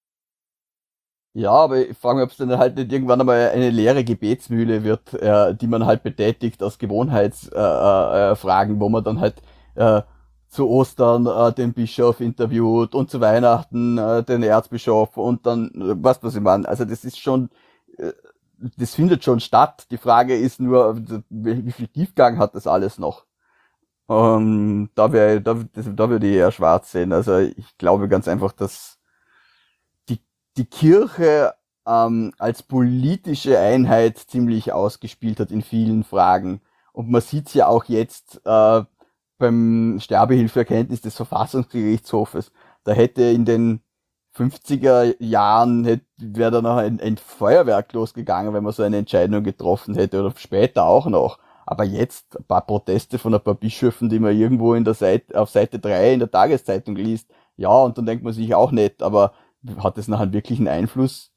Ja, aber ich frage mich, ob es dann halt nicht irgendwann einmal eine leere Gebetsmühle wird, äh, die man halt betätigt aus Gewohnheitsfragen, äh, äh, Fragen, wo man dann halt äh, zu Ostern äh, den Bischof interviewt und zu Weihnachten äh, den Erzbischof und dann, äh, was was ich meine. Also das ist schon, äh, das findet schon statt. Die Frage ist nur, wie viel Tiefgang hat das alles noch? Ähm, da wäre, da, das, da würde ich eher schwarz sehen. Also ich glaube ganz einfach, dass die die Kirche ähm, als politische Einheit ziemlich ausgespielt hat in vielen Fragen. Und man sieht es ja auch jetzt äh, beim Sterbehilfeerkenntnis des Verfassungsgerichtshofes. Da hätte in den fünfziger Jahren wäre da noch ein, ein Feuerwerk losgegangen, wenn man so eine Entscheidung getroffen hätte, oder später auch noch. Aber jetzt ein paar Proteste von ein paar Bischöfen, die man irgendwo in der Seite, auf Seite drei in der Tageszeitung liest. Ja, und dann denkt man sich auch nicht, aber hat das nachher wirklich einen Einfluss?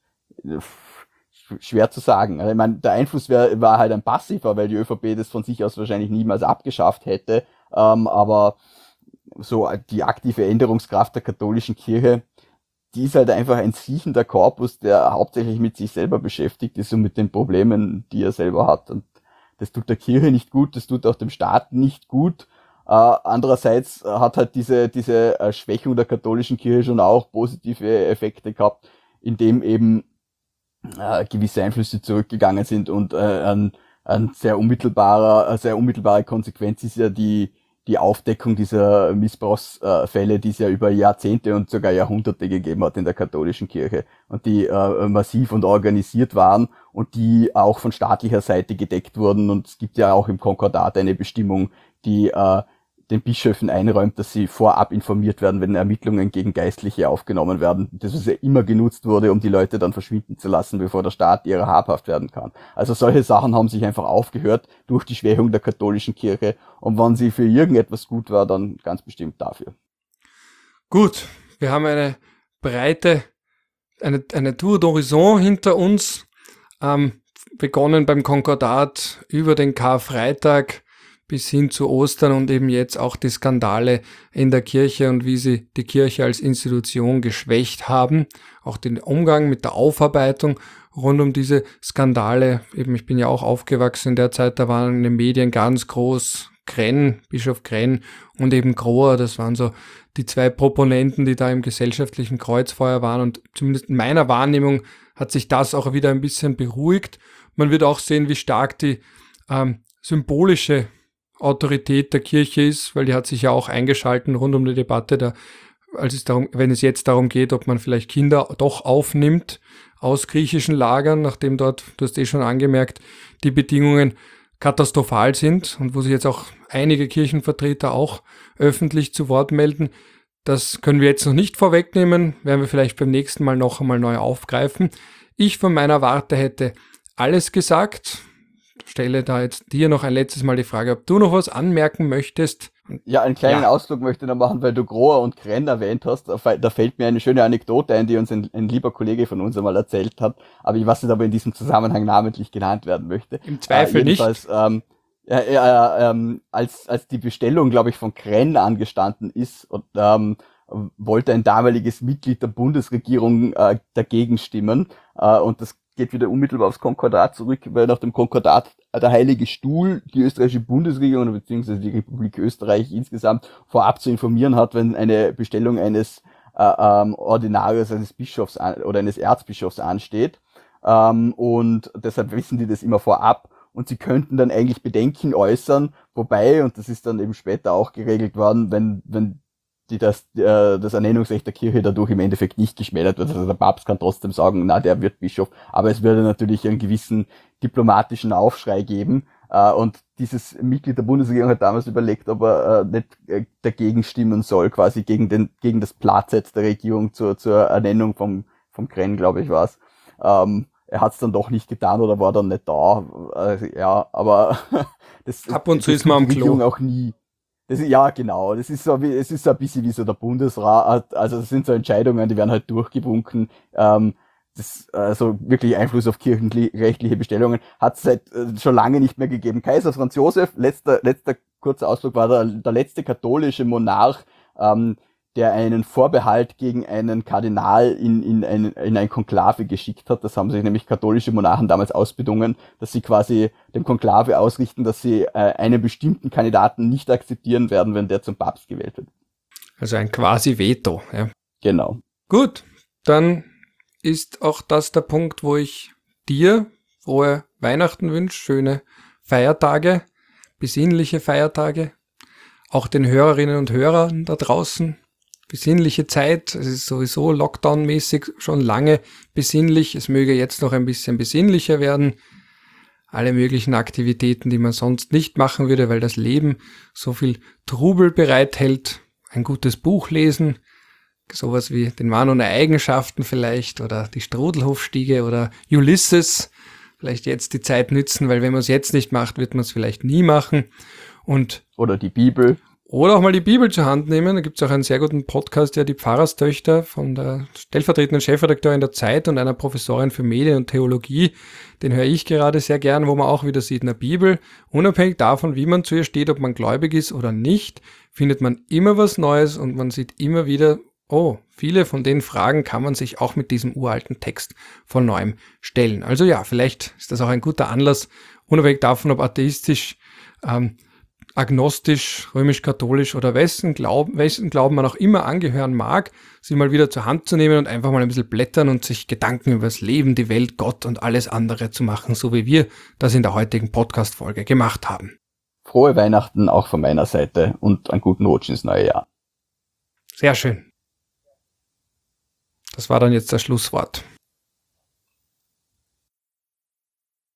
Schwer zu sagen. Also ich meine, der Einfluss wär, war halt ein passiver, weil die ÖVP das von sich aus wahrscheinlich niemals abgeschafft hätte. Ähm, aber so die aktive Änderungskraft der katholischen Kirche, die ist halt einfach ein siechender Korpus, der hauptsächlich mit sich selber beschäftigt ist und mit den Problemen, die er selber hat. Und das tut der Kirche nicht gut, das tut auch dem Staat nicht gut. Äh, andererseits hat halt diese, diese äh, Schwächung der katholischen Kirche schon auch positive Effekte gehabt, indem eben äh, gewisse Einflüsse zurückgegangen sind und äh, ein, ein sehr unmittelbarer, eine sehr unmittelbare Konsequenz ist ja die die Aufdeckung dieser Missbrauchsfälle, die es ja über Jahrzehnte und sogar Jahrhunderte gegeben hat in der katholischen Kirche und die äh, massiv und organisiert waren und die auch von staatlicher Seite gedeckt wurden. Und es gibt ja auch im Konkordat eine Bestimmung, die äh, den Bischöfen einräumt, dass sie vorab informiert werden, wenn Ermittlungen gegen Geistliche aufgenommen werden. Das ist ja immer genutzt wurde, um die Leute dann verschwinden zu lassen, bevor der Staat ihrer habhaft werden kann. Also solche Sachen haben sich einfach aufgehört durch die Schwächung der katholischen Kirche. Und wenn sie für irgendetwas gut war, dann ganz bestimmt dafür. Gut, wir haben eine breite, eine, eine Tour d'Horizon hinter uns, ähm, begonnen beim Konkordat über den Karfreitag bis hin zu Ostern und eben jetzt auch die Skandale in der Kirche und wie sie die Kirche als Institution geschwächt haben. Auch den Umgang mit der Aufarbeitung rund um diese Skandale. Eben, ich bin ja auch aufgewachsen in der Zeit, da waren in den Medien ganz groß Krenn, Bischof Krenn und eben Grohr. Das waren so die zwei Proponenten, die da im gesellschaftlichen Kreuzfeuer waren. Und zumindest in meiner Wahrnehmung hat sich das auch wieder ein bisschen beruhigt. Man wird auch sehen, wie stark die ähm, symbolische Autorität der Kirche ist, weil die hat sich ja auch eingeschalten rund um die Debatte, da, als es darum, wenn es jetzt darum geht, ob man vielleicht Kinder doch aufnimmt aus griechischen Lagern, nachdem dort, du hast eh schon angemerkt, die Bedingungen katastrophal sind und wo sich jetzt auch einige Kirchenvertreter auch öffentlich zu Wort melden. Das können wir jetzt noch nicht vorwegnehmen, werden wir vielleicht beim nächsten Mal noch einmal neu aufgreifen. Ich von meiner Warte hätte alles gesagt. Stelle da jetzt dir noch ein letztes Mal die Frage, ob du noch was anmerken möchtest. Ja, einen kleinen ja. Ausflug möchte ich noch machen, weil du Grohr und Krenn erwähnt hast. Da fällt mir eine schöne Anekdote ein, die uns ein, ein lieber Kollege von uns einmal erzählt hat. Aber ich weiß nicht, ob er in diesem Zusammenhang namentlich genannt werden möchte. Im Zweifel äh, jedenfalls, nicht. Ähm, ja, ja, ähm, als, als die Bestellung, glaube ich, von Krenn angestanden ist und ähm, wollte ein damaliges Mitglied der Bundesregierung äh, dagegen stimmen. Äh, und das geht wieder unmittelbar aufs Konkordat zurück, weil nach dem Konkordat der Heilige Stuhl die österreichische Bundesregierung beziehungsweise die Republik Österreich insgesamt vorab zu informieren hat, wenn eine Bestellung eines äh, ähm, Ordinarius, eines Bischofs an, oder eines Erzbischofs ansteht. Ähm, und deshalb wissen die das immer vorab und sie könnten dann eigentlich Bedenken äußern, wobei, und das ist dann eben später auch geregelt worden, wenn, wenn die das, äh, das Ernennungsrecht der Kirche dadurch im Endeffekt nicht geschmälert wird. Also der Papst kann trotzdem sagen, na, der wird Bischof, aber es würde natürlich einen gewissen diplomatischen Aufschrei geben. Äh, und dieses Mitglied der Bundesregierung hat damals überlegt, ob er äh, nicht äh, dagegen stimmen soll, quasi gegen den gegen das Platzett der Regierung zur, zur Ernennung vom, vom Krenn, glaube ich, war es. Ähm, er hat es dann doch nicht getan oder war dann nicht da. Äh, ja, aber das, Ab und zu das ist man am die Regierung Klo. auch nie. Das, ja, genau. Das ist so wie, es ist so ein bisschen wie so der Bundesrat. Also das sind so Entscheidungen, die werden halt durchgewunken. Ähm, das, also wirklich Einfluss auf kirchenrechtliche Bestellungen hat es seit äh, schon lange nicht mehr gegeben. Kaiser Franz Josef, letzter, letzter kurzer Ausflug, war der, der letzte katholische Monarch, ähm, der einen Vorbehalt gegen einen Kardinal in, in, ein, in ein Konklave geschickt hat. Das haben sich nämlich katholische Monarchen damals ausbedungen, dass sie quasi dem Konklave ausrichten, dass sie äh, einen bestimmten Kandidaten nicht akzeptieren werden, wenn der zum Papst gewählt wird. Also ein quasi Veto. Ja. Genau. Gut, dann ist auch das der Punkt, wo ich dir frohe Weihnachten wünsche, schöne Feiertage, besinnliche Feiertage, auch den Hörerinnen und Hörern da draußen besinnliche Zeit. Es ist sowieso Lockdown-mäßig schon lange besinnlich. Es möge jetzt noch ein bisschen besinnlicher werden. Alle möglichen Aktivitäten, die man sonst nicht machen würde, weil das Leben so viel Trubel bereithält. Ein gutes Buch lesen, sowas wie den Mann ohne Eigenschaften vielleicht oder die Strudelhofstiege oder Ulysses. Vielleicht jetzt die Zeit nützen, weil wenn man es jetzt nicht macht, wird man es vielleicht nie machen. Und oder die Bibel. Oder auch mal die Bibel zur Hand nehmen. Da gibt es auch einen sehr guten Podcast, ja, die Pfarrerstöchter von der stellvertretenden Chefredakteurin der Zeit und einer Professorin für Medien und Theologie. Den höre ich gerade sehr gern, wo man auch wieder sieht, in der Bibel, unabhängig davon, wie man zu ihr steht, ob man gläubig ist oder nicht, findet man immer was Neues und man sieht immer wieder, oh, viele von den Fragen kann man sich auch mit diesem uralten Text von neuem stellen. Also ja, vielleicht ist das auch ein guter Anlass, unabhängig davon, ob atheistisch, ähm, agnostisch, römisch-katholisch oder wessen Glauben, wessen Glauben man auch immer angehören mag, sie mal wieder zur Hand zu nehmen und einfach mal ein bisschen blättern und sich Gedanken über das Leben, die Welt, Gott und alles andere zu machen, so wie wir das in der heutigen Podcast-Folge gemacht haben. Frohe Weihnachten auch von meiner Seite und einen guten Rutsch ins neue Jahr. Sehr schön. Das war dann jetzt das Schlusswort.